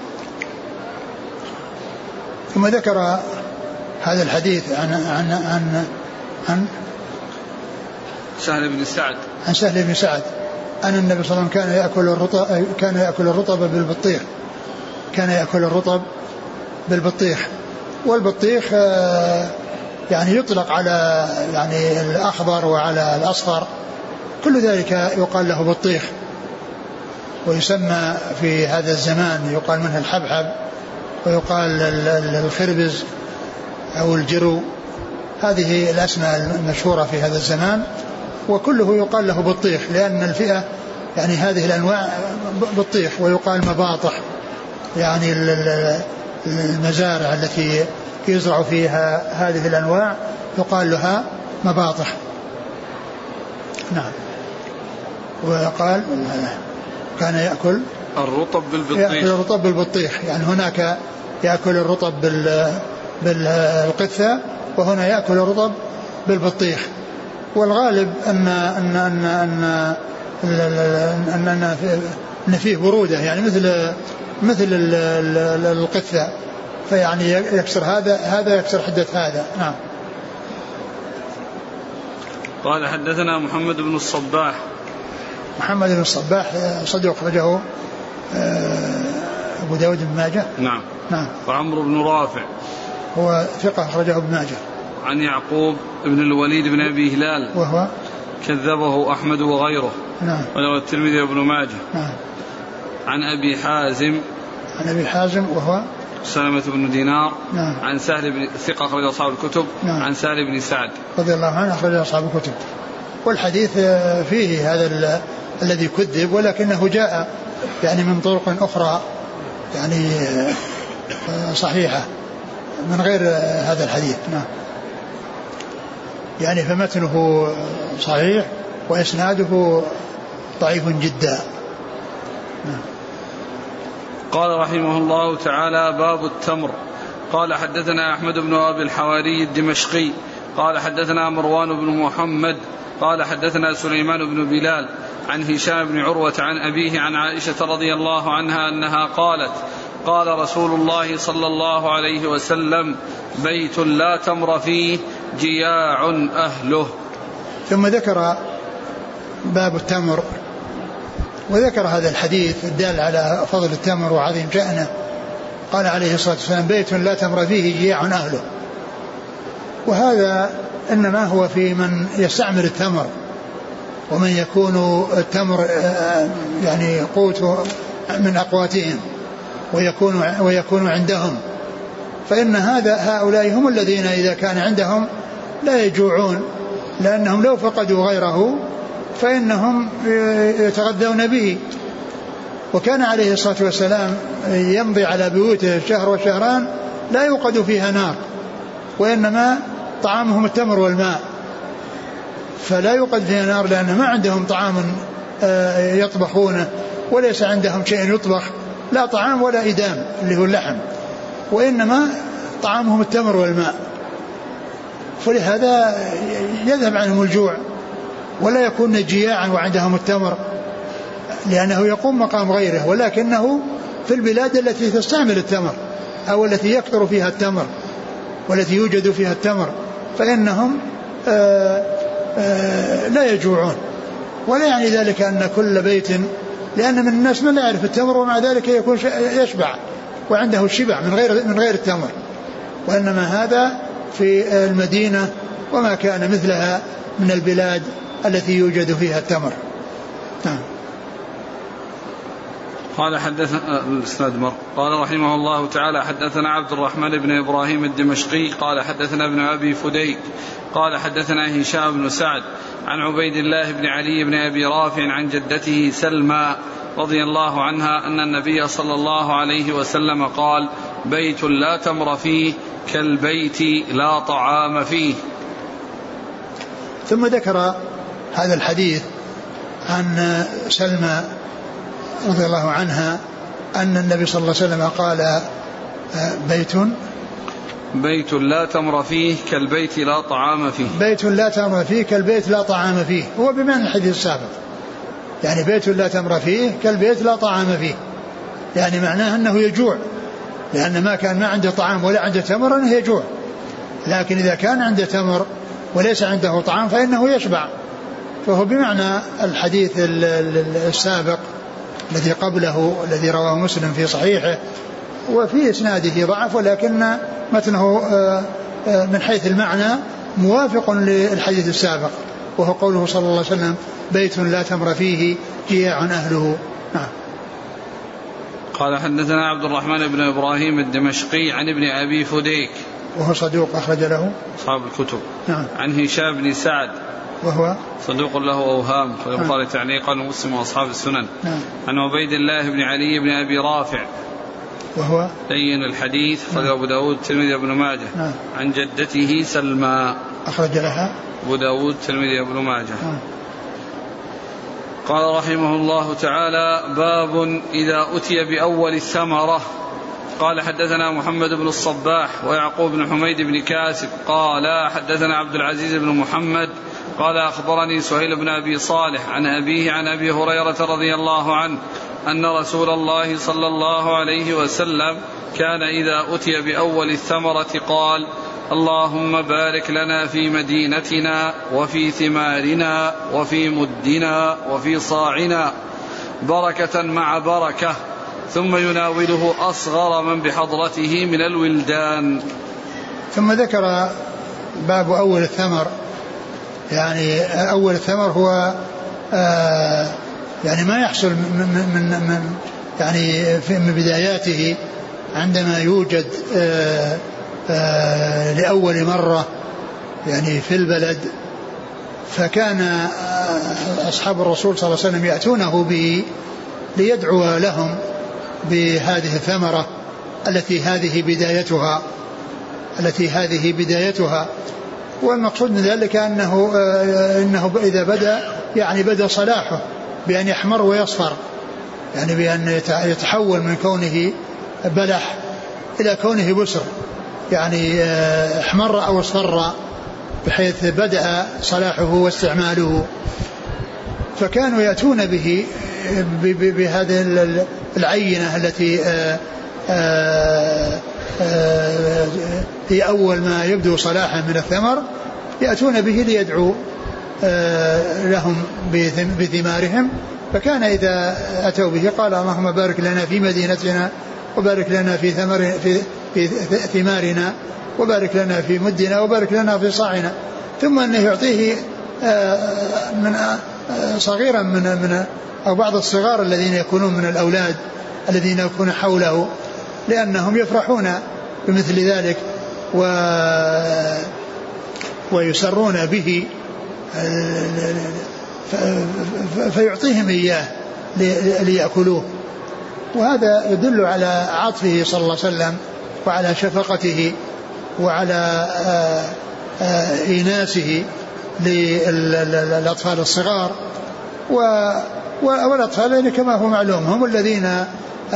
ثم ذكر هذا الحديث عن سهل بن سعد، عن سهل بن سعد أن النبي صلى الله عليه وسلم كان يأكل الرطب بالبطيخ، كان يأكل الرطب بالبطيخ. والبطيخ يعني يطلق على يعني الأخضر وعلى الأصفر، كل ذلك يقال له بطيخ. ويسمى في هذا الزمان يقال منه الحبحب، ويقال الخربز أو الجرو، هذه الأسماء المشهورة في هذا الزمان، وكله يقال له بطيخ لأن الفئة يعني هذه الأنواع بطيخ. ويقال مباطح، يعني المزارع التي يزرع فيها هذه الأنواع يقال لها مباطح. نعم. وقال كان يأكل الرطب بالبطيخ، يأكل الرطب بالبطيخ، يعني هناك يأكل الرطب بالقثة، وهنا يأكل الرطب بالبطيخ. والغالب أن فيه برودة، يعني مثل القثة، فيعني يكسر هذا يكسر حدة هذا. نعم. قال حدثنا محمد بن الصباح. محمد بن الصباح صدوق أخرجه أبو داود بن ماجه. نعم. نعم. وعمرو بن رافع هو ثقة أخرجه ابن ماجه. عن يعقوب بن الوليد بن أبي هلال وهو كذبه أحمد وغيره. نعم. وله الترمذي وابن ماجه. نعم. عن أبي حازم، عن أبي حازم وهو سلمة بن دينار. نعم. عن سهل بن ثقة أخرج أصحاب الكتب. نعم. عن سهل بن سعد رضي الله عنه أخرج أصحاب الكتب. والحديث فيه هذا الذي كذب، ولكنه جاء يعني من طرق أخرى يعني صحيحة من غير هذا الحديث. نعم. يعني فمتنه صحيح وإسناده ضعيف جدا. نعم. قال رحمه الله تعالى باب التمر. قال حدثنا أحمد بن أبي الحواري الدمشقي قال حدثنا مروان بن محمد قال حدثنا سليمان بن بلال عن هشام بن عروة عن أبيه عن عائشة رضي الله عنها أنها قالت قال رسول الله صلى الله عليه وسلم بيت لا تمر فيه جياع أهله. ثم ذكر باب التمر، وذكر هذا الحديث الدال على فضل التمر وعظيم شأنه. قال عليه الصلاة والسلام بيت لا تمر فيه جياع أهله. وهذا إنما هو في من يستعمل التمر، ومن يكون التمر يعني قوت من أقواتهم ويكون عندهم، فإن هؤلاء هم الذين إذا كان عندهم لا يجوعون، لأنهم لو فقدوا غيره فإنهم يتغذون به. وكان عليه الصلاة والسلام يمضي على بيوته شهر وشهران لا يوقد فيها نار، وإنما طعامهم التمر والماء، فلا يوقد فيها نار لأن ما عندهم طعام يطبخونه، وليس عندهم شيء يطبخ، لا طعام ولا إدام اللي هو اللحم، وإنما طعامهم التمر والماء. فلهذا يذهب عنهم الجوع ولا يكون جياعا وعندهم التمر، لأنه يقوم مقام غيره، ولكنه في البلاد التي تستعمل التمر أو التي يكثر فيها التمر والتي يوجد فيها التمر فإنهم لا يجوعون. ولا يعني ذلك أن كل بيت، لأن من الناس من لا يعرف التمر ومع ذلك يكون يشبع وعنده الشبع من غير التمر، وإنما هذا في المدينة وما كان مثلها من البلاد التي يوجد فيها التمر. نعم. قال حدثنا الإسناد مر. قال رحمه الله تعالى حدثنا عبد الرحمن بن إبراهيم الدمشقي قال حدثنا ابن أبي فديك قال حدثنا هشام بن سعد عن عبيد الله بن علي بن أبي رافع عن جدته سلمى رضي الله عنها أن النبي صلى الله عليه وسلم قال: بيت لا تمر فيه كالبيت لا طعام فيه. ثم ذكر هذا الحديث عن سلمى رضي الله عنها أن النبي صلى الله عليه وسلم قال: بيت لا تمر فيه كالبيت لا طعام فيه. بيت لا تمر فيه كالبيت لا طعام فيه، هو بمعنى الحديث السابق، يعني بيت لا تمر فيه كالبيت لا طعام فيه، يعني معناه أنه يجوع، لأن ما كان ما عنده طعام ولا عنده تمر أنه يجوع، لكن إذا كان عنده تمر وليس عنده طعام فإنه يشبع، فهو بمعنى الحديث السابق الذي قبله الذي رواه مسلم في صحيحه، وفي إسناده ضعف، ولكن متنه من حيث المعنى موافق للحديث السابق، وهو قوله صلى الله عليه وسلم: بيت لا تمر فيه جياع أهله. قال حدثنا عبد الرحمن بن إبراهيم الدمشقي عن ابن أبي فديك وهو صدوق أخرج له أصحاب الكتب. عن هشام بن سعد وهو صدوق له أوهام فيقال تعليقا ومسلم وأصحاب السنن. عن عبيد الله بن علي بن أبي رافع وهو لين الحديث أخرج أبو داود الترمذي وابن ماجه. عن جدته سلمى أخرج لها أبو داود الترمذي وابن ماجه. قال رحمه الله تعالى: باب إذا أتي بأول الثمرة. قال حدثنا محمد بن الصباح ويعقوب بن حميد بن كاسب قال حدثنا عبد العزيز بن محمد قال أخبرني سهيل بن أبي صالح عن أبيه عن أبي هريرة رضي الله عنه أن رسول الله صلى الله عليه وسلم كان إذا أتي بأول الثمرة قال: اللهم بارك لنا في مدينتنا وفي ثمارنا وفي مدنا وفي صاعنا بركة مع بركة، ثم يناوله أصغر من بحضرته من الولدان. ثم ذكر باب أول الثمر، يعني أول الثمر هو يعني ما يحصل من يعني من بداياته عندما يوجد لأول مرة يعني في البلد. فكان أصحاب الرسول صلى الله عليه وسلم يأتونه به ليدعو لهم بهذه الثمرة التي هذه بدايتها. والمقصود من ذلك إنه إذا بدأ صلاحه بأن يحمر ويصفر، يعني بأن يتحول من كونه بلح إلى كونه بسر، يعني احمر أو اصفر بحيث بدأ صلاحه واستعماله. فكانوا يأتون به بهذه العينة التي هي أول ما يبدو صلاحا من الثمر، يأتون به ليدعو لهم بثمارهم. فكان إذا أتوا به قال: اللهم بارك لنا في مدينتنا وبارك لنا في ثمارنا وبارك لنا في مدنا وبارك لنا في صاعنا. ثم أنه يعطيه من صغيرا من أو بعض الصغار الذين يكونون من الأولاد الذين يكونون حوله، لأنهم يفرحون بمثل ذلك ويسرون به، فيعطيهم إياه ليأكلوه. وهذا يدل على عطفه صلى الله عليه وسلم وعلى شفقته وعلى إيناسه للأطفال الصغار. والأطفال كما هو معلوم هم الذين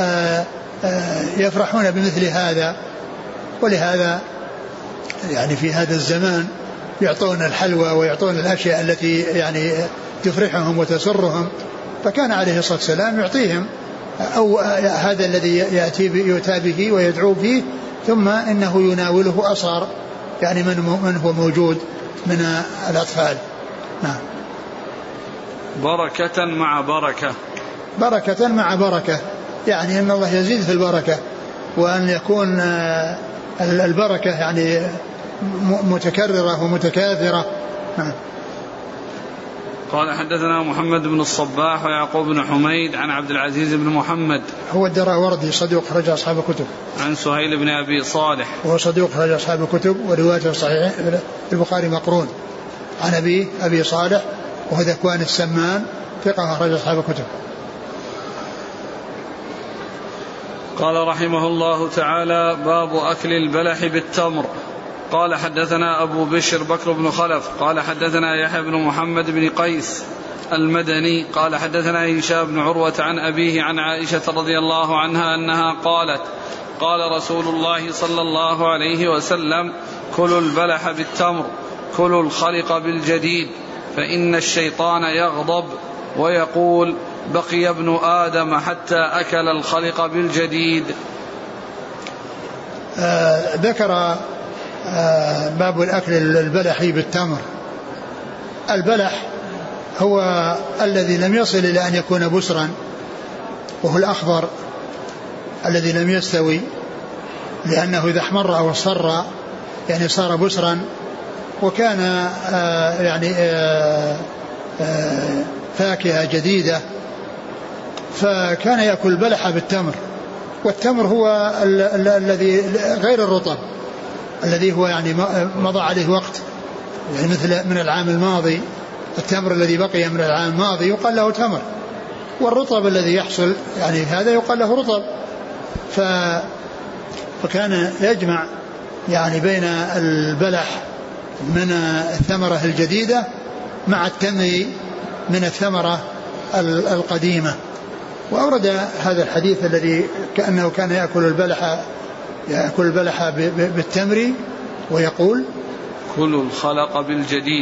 يفرحون بمثل هذا، ولهذا يعني في هذا الزمان يعطون الحلوى ويعطون الأشياء التي يعني تفرحهم وتسرهم. فكان عليه الصلاة والسلام يعطيهم أو هذا الذي يؤتى به ويدعو فيه، ثم إنه يناوله أصغر يعني من هو موجود من الأطفال. نعم. بركة مع بركة. بركة مع بركة، يعني أن الله يزيد في البركة، وأن يكون البركة يعني متكررة ومتكاثرة. نعم. قال حدثنا محمد بن الصباح ويعقوب بن حميد عن عبد العزيز بن محمد هو الدراوردي صدوق خرج أصحاب الكتب. عن سهيل بن أبي صالح وهو صدوق خرج أصحاب الكتب وروايته صحيح البخاري مقرون. عن أبي صالح وهو ذكوان السمان ثقة خرج أصحاب الكتب. قال رحمه الله تعالى باب أكل البلح بالتمر. قال حدثنا أبو بشر بكر بن خلف قال حدثنا يحيى بن محمد بن قيس المدني قال حدثنا هشام بن عروة عن أبيه عن عائشة رضي الله عنها أنها قالت قال رسول الله صلى الله عليه وسلم كلوا البلح بالتمر كلوا الخلق بالجديد فإن الشيطان يغضب ويقول بقي ابن آدم حتى أكل الخلق بالجديد. ذكر باب الأكل البلح بالتمر. البلح هو الذي لم يصل إلى أن يكون بسرا وهو الأخضر الذي لم يستوي لأنه إذا احمر أو اصفر يعني صار بسرا وكان فاكهة جديدة فكان يأكل البلح بالتمر. والتمر هو الذي غير الرطب الذي هو يعني مضى عليه وقت يعني مثل من العام الماضي. التمر الذي بقي من العام الماضي يقال له تمر والرطب الذي يحصل يعني هذا يقال له رطب. فكان يجمع يعني بين البلح من الثمرة الجديدة مع التمر من الثمرة القديمة. وأورد هذا الحديث الذي كأنه كان يأكل البلح بالتمر ويقول كلوا الخلق بالجديد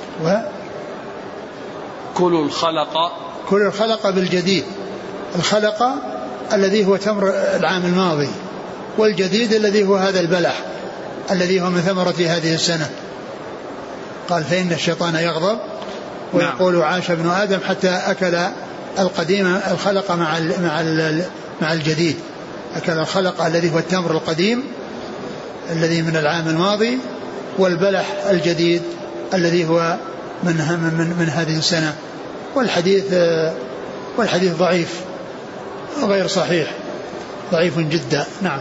كلوا الخلق بالجديد. الخلق الذي هو تمر العام الماضي والجديد الذي هو هذا البلح الذي هو من ثمرة هذه السنة. قال فإن الشيطان يغضب ويقول عاش ابن آدم حتى أكل القديم الخلق مع الجديد. أكل الخلق الذي هو التمر القديم الذي من العام الماضي والبلح الجديد الذي هو من هذه السنة. والحديث ضعيف غير صحيح ضعيف جدا. نعم.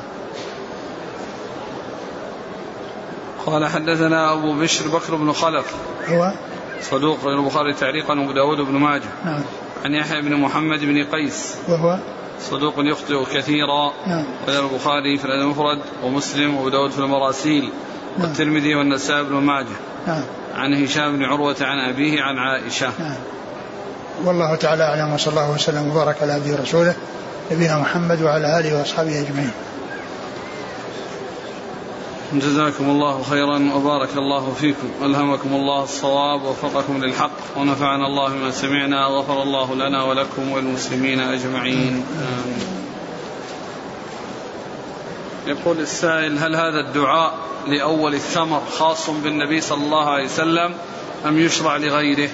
قال حدثنا أبو بشر بكر بن خلف هو صدوق في البخاري تعليقا وأبو داود بن ماجه. نعم. عن يحيى بن محمد بن قيس وهو صدوق يخطئ كثيرا. نعم. غير البخاري في المفرد ومسلم وأبو داود في المراسيل. نعم. والترمذي والنسائي بن ماجه. نعم. عن هشام بن عروة عن أبيه عن عائشة. نعم. والله تعالى أعلم وصلى الله وسلم وبارك على عبده ورسوله نبينا محمد وعلى آله وأصحابه أجمعين. جزاكم الله خيرا وبارك الله فيكم ألهمكم الله الصواب ووفقكم للحق ونفعنا الله بما سمعنا غفر الله لنا ولكم والمسلمين أجمعين. يقول السائل هل هذا الدعاء لأول الثمر خاص بالنبي صلى الله عليه وسلم أم يشرع لغيره؟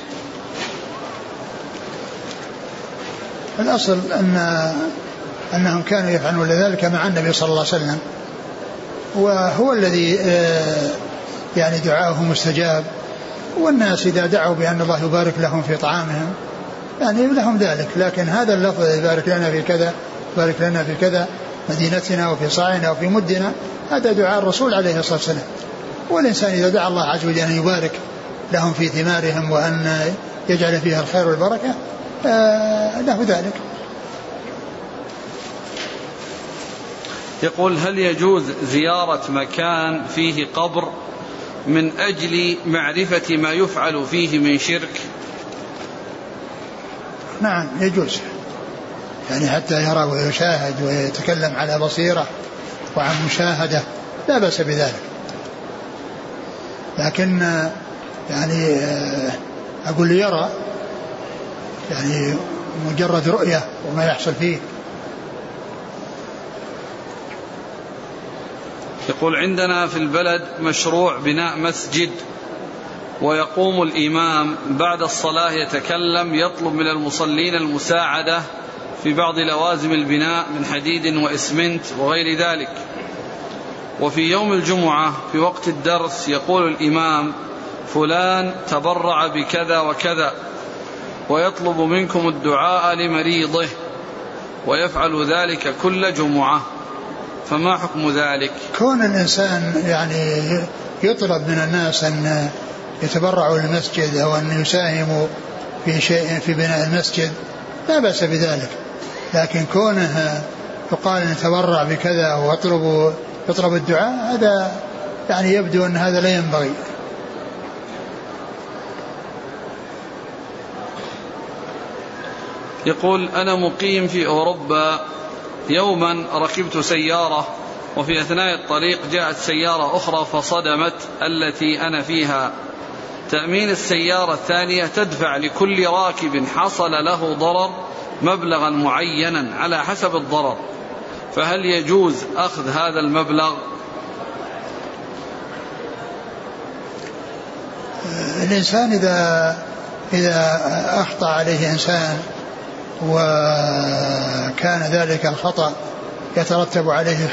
الأصل أنهم كانوا يفعلون ذلك مع النبي صلى الله عليه وسلم وهو الذي يعني دعاؤه مستجاب. والناس إذا دعوا بأن الله يبارك لهم في طعامهم يعني لهم ذلك. لكن هذا اللفظ يبارك لنا في كذا بارك لنا في كذا مدينتنا وفي صاعنا وفي مدنا هذا دعاء الرسول عليه الصلاة والسلام. والإنسان إذا دعا الله عز وجل أن يبارك لهم في ثمارهم وأن يجعل فيها الخير والبركة له ذلك. يقول هل يجوز زيارة مكان فيه قبر من أجل معرفة ما يفعل فيه من شرك؟ نعم يجوز يعني حتى يرى ويشاهد ويتكلم على بصيرة وعن مشاهدة لا بأس بذلك. لكن يعني أقول لي يرى يعني مجرد رؤية وما يحصل فيه. يقول عندنا في البلد مشروع بناء مسجد ويقوم الإمام بعد الصلاة يتكلم يطلب من المصلين المساعدة في بعض لوازم البناء من حديد وإسمنت وغير ذلك. وفي يوم الجمعة في وقت الدرس يقول الإمام فلان تبرع بكذا وكذا ويطلب منكم الدعاء لمريضه ويفعل ذلك كل جمعة، فما حكم ذلك؟ كون الإنسان يعني يطلب من الناس أن يتبرعوا للمسجد أو أن يساهموا في شيء في بناء المسجد لا بأس بذلك، لكن كونه يقال أن يتبرع بكذا ويطلب الدعاء هذا يعني يبدو أن هذا لا ينبغي. يقول أنا مقيم في أوروبا، يوما ركبت سيارة وفي أثناء الطريق جاءت سيارة أخرى فصدمت التي أنا فيها. تأمين السيارة الثانية تدفع لكل راكب حصل له ضرر مبلغا معينا على حسب الضرر، فهل يجوز أخذ هذا المبلغ؟ الإنسان إذا أخطأ عليه إنسان وكان ذلك الخطأ يترتب عليه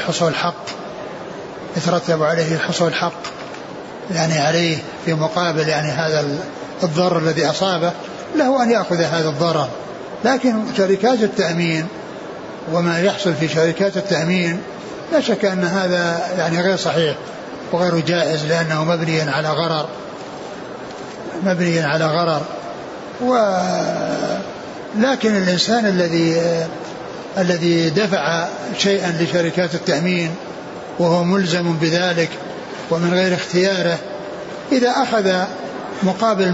حصول الحق يعني عليه في مقابل يعني هذا الضرر الذي أصابه، له أن يأخذ هذا الضرر. لكن شركات التأمين وما يحصل في شركات التأمين لا شك أن هذا يعني غير صحيح وغير جائز، لأنه مبني على غرر. لكن الإنسان الذي دفع شيئا لشركات التأمين وهو ملزم بذلك ومن غير اختياره، إذا أخذ مقابل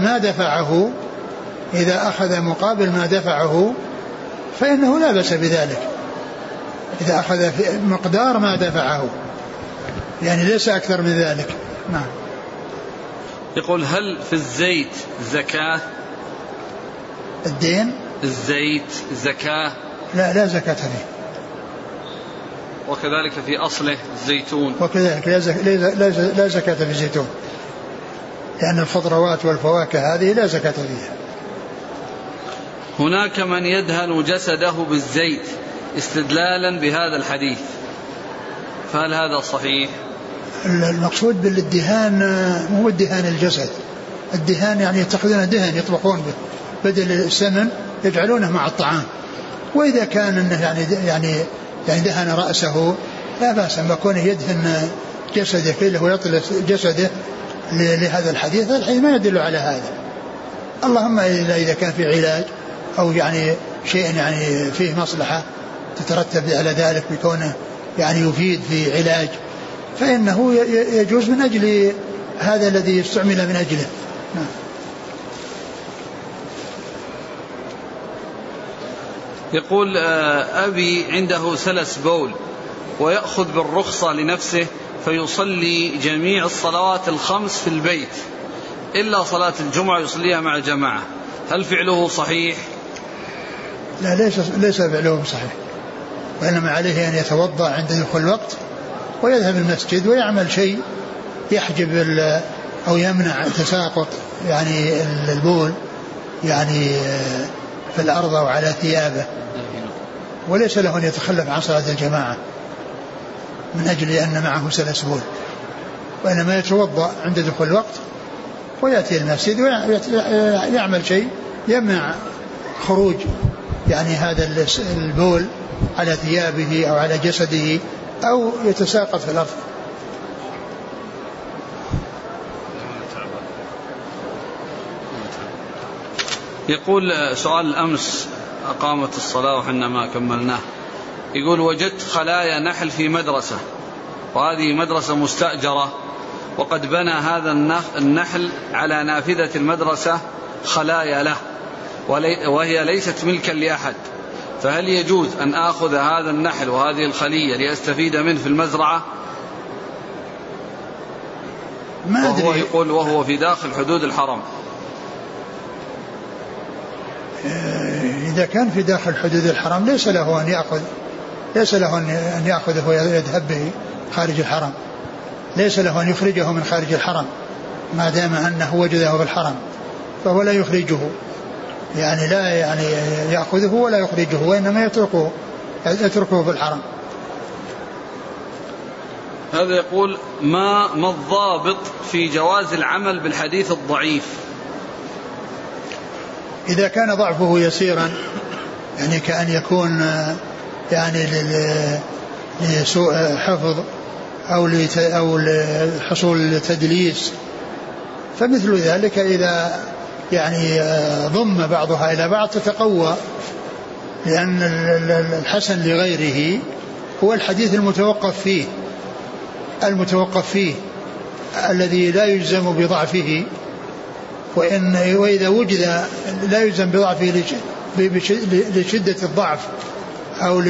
ما دفعه فإنه لا بأس بذلك، إذا أخذ مقدار ما دفعه يعني ليس أكثر من ذلك. نعم. يقول هل في الزيت زكاة؟ الدين الزيت زكاة؟ لا زكاة فيه. وكذلك في أصله الزيتون؟ وكذلك لا زكاة في الزيتون، لأن الخضروات والفواكه هذه لا زكاة فيها. هناك من يدهن جسده بالزيت استدلالا بهذا الحديث، فهل هذا صحيح؟ المقصود بالدهان مو الدهان الجسد، الدهان يعني يتخذون دهن يطبخون به بدل السمن يجعلونه مع الطعام. وإذا كان انه يعني دهن رأسه لا بأس، أما كونه يدهن جسده كله ويطلس جسده لهذا الحديث، هذا الحديث ما يدل على هذا. اللهم إذا كان في علاج أو يعني شيء يعني فيه مصلحة تترتب على ذلك بكونه يعني يفيد في علاج، فإنه يجوز من أجل هذا الذي يستعمل من أجله. نعم. يقول أبي عنده سلس بول ويأخذ بالرخصة لنفسه فيصلي جميع الصلوات الخمس في البيت إلا صلاة الجمعة يصليها مع الجماعة، هل فعله صحيح؟ لا ليس فعله صحيح، وإنما عليه أن يتوضأ عند دخول الوقت ويذهب المسجد ويعمل شيء يحجب أو يمنع تساقط يعني البول يعني في الأرض أو على ثيابه، وليس له أن يتخلف عن صلاة الجماعة من أجل أن معه سلس بول، وإنما يتوضأ عند دخول الوقت ويأتي المسجد ويعمل شيء يمنع خروج يعني هذا البول على ثيابه أو على جسده أو يتساقط في الأرض. يقول سؤال الأمس أقامت الصلاة وحنا ما كملناه، يقول وجدت خلايا نحل في مدرسة، وهذه مدرسة مستأجرة، وقد بنى هذا النحل على نافذة المدرسة خلايا له وهي ليست ملكا لأحد، فهل يجوز أن آخذ هذا النحل وهذه الخلية لأستفيد منه في المزرعة؟ ما أدري. وهو يقول وهو في داخل حدود الحرم. إذا كان في داخل حدود الحرم ليس له أن يأخذه ويذهب به خارج الحرم، ليس له أن يخرجه من خارج الحرم ما دام أنه وجده في الحرم، فهو لا يخرجه يعني لا يعني يأخذه ولا يخرجه، وإنما يتركه في الحرم. هذا يقول ما الضابط في جواز العمل بالحديث الضعيف؟ إذا كان ضعفه يسيرا يعني كأن يكون يعني لسوء حفظ أو لحصول تدليس، فمثل ذلك إذا يعني ضم بعضها إلى بعض تتقوى، لأن الحسن لغيره هو الحديث المتوقف فيه الذي لا يجزم بضعفه، وإذا وجد لا يجزم بضعفه لشدة الضعف أو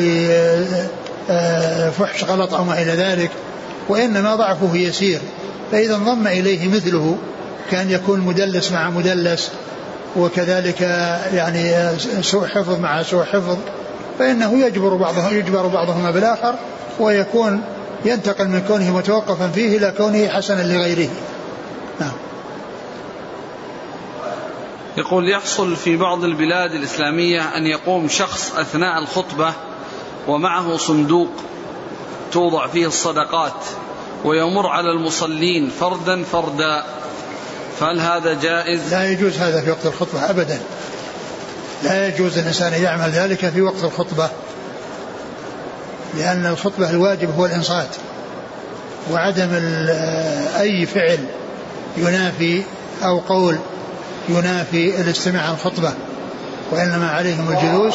لفحش غلط أو ما إلى ذلك، وإنما ضعفه يسير، فإذا انضم إليه مثله كان يكون مدلس مع مدلس، وكذلك يعني سوء حفظ مع سوء حفظ، فإنه يجبر بعضهما بالآخر، ويكون ينتقل من كونه متوقفا فيه إلى كونه حسنا لغيره. نعم. يقول يحصل في بعض البلاد الإسلامية أن يقوم شخص أثناء الخطبة ومعه صندوق توضع فيه الصدقات ويمر على المصلين فردا فردا، فهل هذا جائز؟ لا يجوز هذا في وقت الخطبة أبدا، لا يجوز الإنسان يعمل ذلك في وقت الخطبة، لأن الخطبة الواجب هو الإنصات، وعدم أي فعل ينافي أو قول ينافي الاستماع عن الخطبة، وإنما عليهم الجلوس.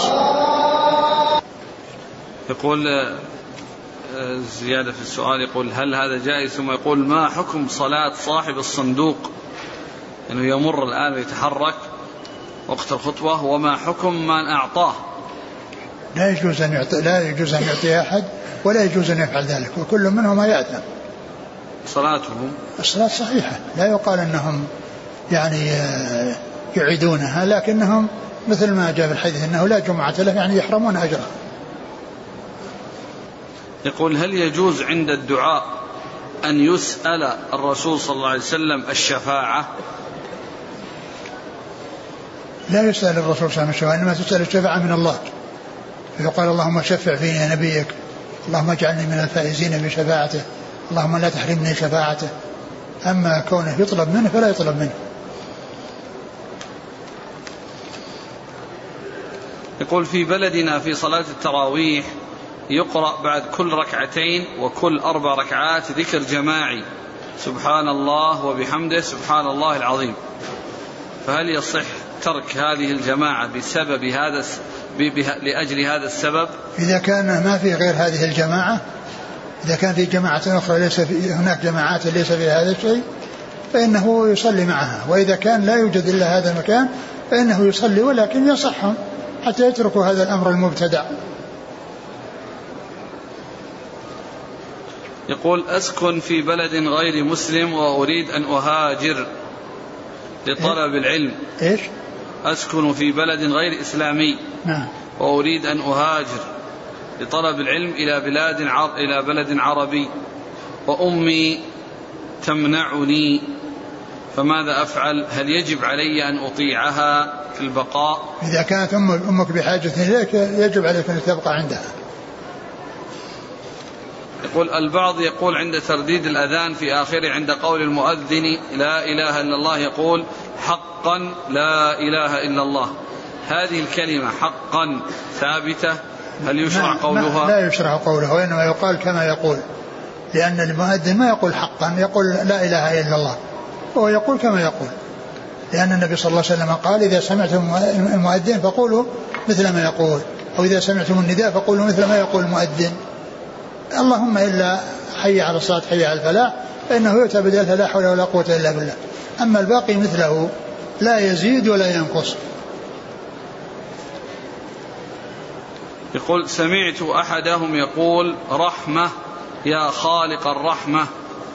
يقول زيادة في السؤال، يقول هل هذا جائز؟ ثم يقول ما حكم صلاة صاحب الصندوق أنه يمر الآن ويتحرك وقت الخطبة، وما حكم من أعطاه؟ لا يجوز أن يعطي أحد، ولا يجوز أن يفعل ذلك، وكل منهما يأثم. صلاتهم الصلاة صحيحة، لا يقال أنهم يعني يعيدونها، لكنهم مثل ما جاء في الحديث أنه لا جمعة له، يعني يحرمون أجرها. يقول هل يجوز عند الدعاء أن يسأل الرسول صلى الله عليه وسلم الشفاعة؟ لا يسأل الرسول صلى الله عليه وسلم، إنما تسأل الشفاعة من الله، فيقال اللهم شفع فينا نبيك، اللهم اجعلني من الفائزين بشفاعته، اللهم لا تحرمني شفاعته. أما كونه يطلب منه فلا يطلب منه. يقول في بلدنا في صلاة التراويح يقرأ بعد كل ركعتين وكل 4 ركعات ذكر جماعي، سبحان الله وبحمده سبحان الله العظيم، فهل يصح ترك هذه الجماعة بسبب هذا لأجل هذا السبب؟ إذا كان ما في غير هذه الجماعة، إذا كان في جماعة أخرى ليس في هناك جماعات ليس في هذا الشيء فإنه يصلي معها، وإذا كان لا يوجد إلا هذا المكان فإنه يصلي، ولكن يصحهم حتى يتركوا هذا الأمر المبتدع. يقول أسكن في بلد غير مسلم وأريد أن أهاجر لطلب العلم. إيش؟ أسكن في بلد غير إسلامي. نعم. وأريد أن أهاجر لطلب العلم إلى بلد عربي، وأمي تمنعني، فماذا أفعل؟ هل يجب علي أن أطيعها في البقاء؟ إذا كانت أمك بحاجة إليك يجب عليك أن تبقى عندها. يقول البعض يقول عند ترديد الأذان في آخره عند قول المؤذن لا إله إلا الله يقول حقا لا إله إلا الله، هذه الكلمة حقا ثابتة، هل يشرع قولها؟ لا يشرع قولها، وإنما يقال كما يقول، لأن المؤذن ما يقول حقا، يقول لا إله إلا الله، هو يقول كما يقول، لأن النبي صلى الله عليه وسلم قال إذا سمعتم المؤذن فقولوا مثل ما يقول، أو إذا سمعتم النداء فقولوا مثل ما يقول المؤذن، اللهم إلا حي على الصلاة حي على الفلاح، فإنه يؤتى بدلها لا حول ولا قوة إلا بالله، أما الباقي مثله لا يزيد ولا ينقص. يقول سمعت أحدهم يقول رحمة يا خالق الرحمة،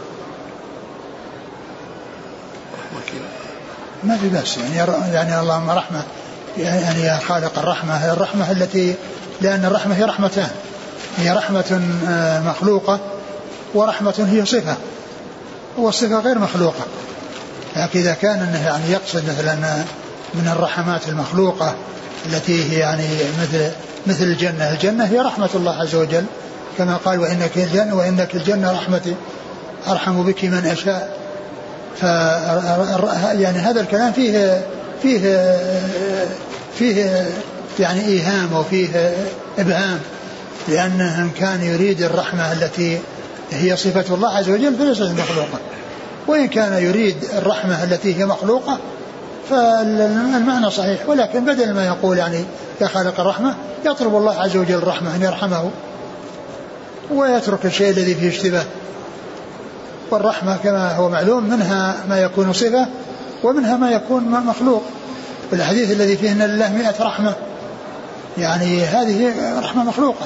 ما في بأس يعني اللهم رحمة، يعني يا خالق الرحمة، هي الرحمة التي، لأن الرحمة هي رحمتان، هي رحمة مخلوقة ورحمة هي صفة، والصفة غير مخلوقة، لكن إذا كان يعني يقصد مثلا من الرحمات المخلوقة التي هي يعني مثل الجنة هي رحمة الله عز وجل، كما قال وإنك الجنة رحمتي أرحم بك من أشاء، يعني هذا الكلام فيه يعني إيهام وفيه إبهام، لأنه إن كان يريد الرحمة التي هي صفة الله عز وجل فليست مخلوقة، وإن كان يريد الرحمة التي هي مخلوقة فالمعنى صحيح، ولكن بدل ما يقول يعني يا خالق الرحمة يطلب الله عز وجل الرحمة أن يرحمه ويترك الشيء الذي فيه اشتباه. والرحمة كما هو معلوم منها ما يكون صفة ومنها ما يكون مخلوق. والحديث الذي فيه أن لله 100 رحمة يعني هذه رحمة مخلوقة،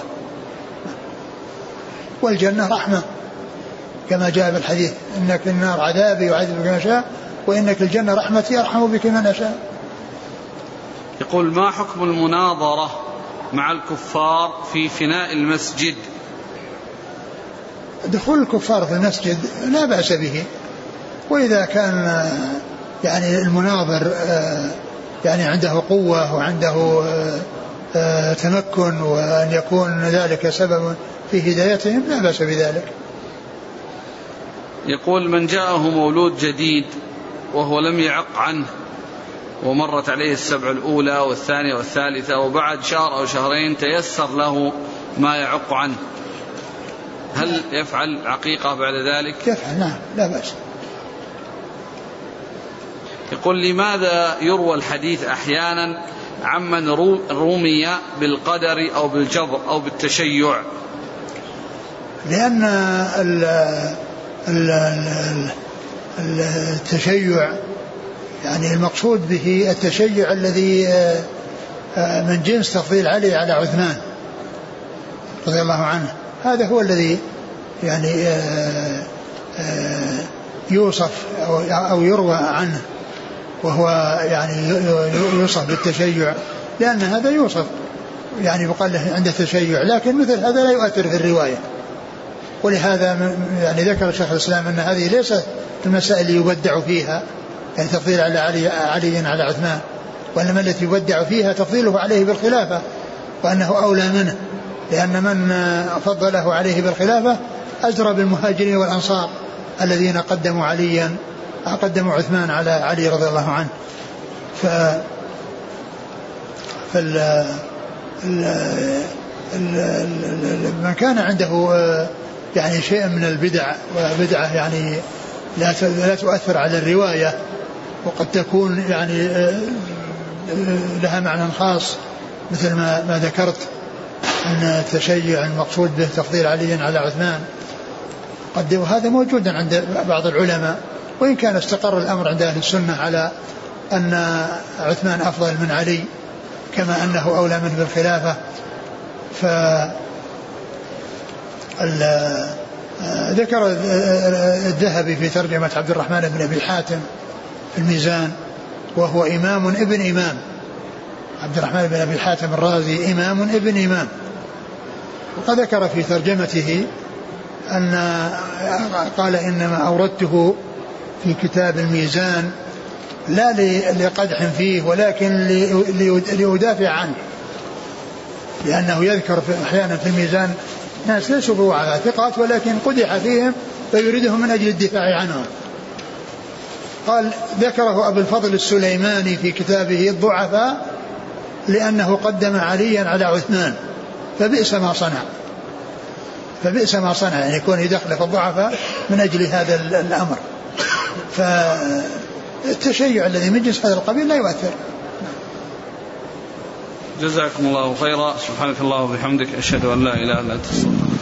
والجنة رحمة كما جاء في الحديث إنك النار عذابي يعذب بك من شاء وإنك الجنة رحمتي أرحم بك من أشاء. يقول ما حكم المناظرة مع الكفار في فناء المسجد؟ دخول الكفار في المسجد لا بأس به، وإذا كان يعني المناظر يعني عنده قوة وعنده تمكن وأن يكون ذلك سبب في هدايتهم لا بأس بذلك. يقول من جاءه مولود جديد وهو لم يعق عنه ومرت عليه السبع الأولى والثانية والثالثة وبعد شهر أو شهرين تيسر له ما يعق عنه، هل يفعل عقيقة بعد ذلك؟ يفعل، نعم، لا بأس. يقول لماذا يروى الحديث أحيانا عمن رمي بالقدر أو بالجبر أو بالتشيع؟ لأن التشيع يعني المقصود به التشيع الذي من جنس تفضيل علي على عثمان رضي الله عنه، هذا هو الذي يعني يوصف أو يروى عنه، وهو يعني يوصف بالتشيع، لأن هذا يوصف يعني يقال له عنده تشيع، لكن مثل هذا لا يؤثر في الرواية. ولهذا يعني ذكر شيخ الإسلام أن هذه ليست المسائل اللي يبدع فيها يعني تفضيل على علي على عثمان، وإنما التي يبدع فيها تفضيله عليه بالخلافة وأنه أولى منه، لأن من فضله عليه بالخلافة أجرى بالمهاجرين والأنصار الذين قدموا عثمان على علي رضي الله عنه. من كان عنده يعني شيء من البدع وبدعة يعني لا تؤثر على الرواية وقد تكون يعني لها معنى خاص مثل ما ذكرت أن التشيع المقصود به تفضيل علي على عثمان، وهذا موجود عند بعض العلماء، وإن كان استقر الأمر عند أهل السنة على أن عثمان أفضل من علي كما أنه أولى منه بالخلافة. ذكر الذهبي في ترجمة عبد الرحمن بن أبي حاتم في الميزان وهو إمام ابن إمام، عبد الرحمن بن أبي حاتم الرازي إمام ابن إمام، وقد ذكر في ترجمته أن قال إنما أوردته في كتاب الميزان لا لقدح فيه ولكن لأدافع عنه، لأنه يذكر أحيانا في الميزان ناس ليسوا بوعاء ثقات ولكن قدح فيهم فيريدهم من أجل الدفاع عنهم. قال ذكره أبو الفضل السليماني في كتابه الضعفاء لأنه قدم عليا على عثمان فبئس ما صنع يعني يكون يدخل في الضعفاء من أجل هذا الأمر. فالتشيع الذي من جنس هذا القبيل لا يؤثر. جزاكم الله خيرا. سبحانك الله وبحمدك أشهد أن لا إله إلا أنت.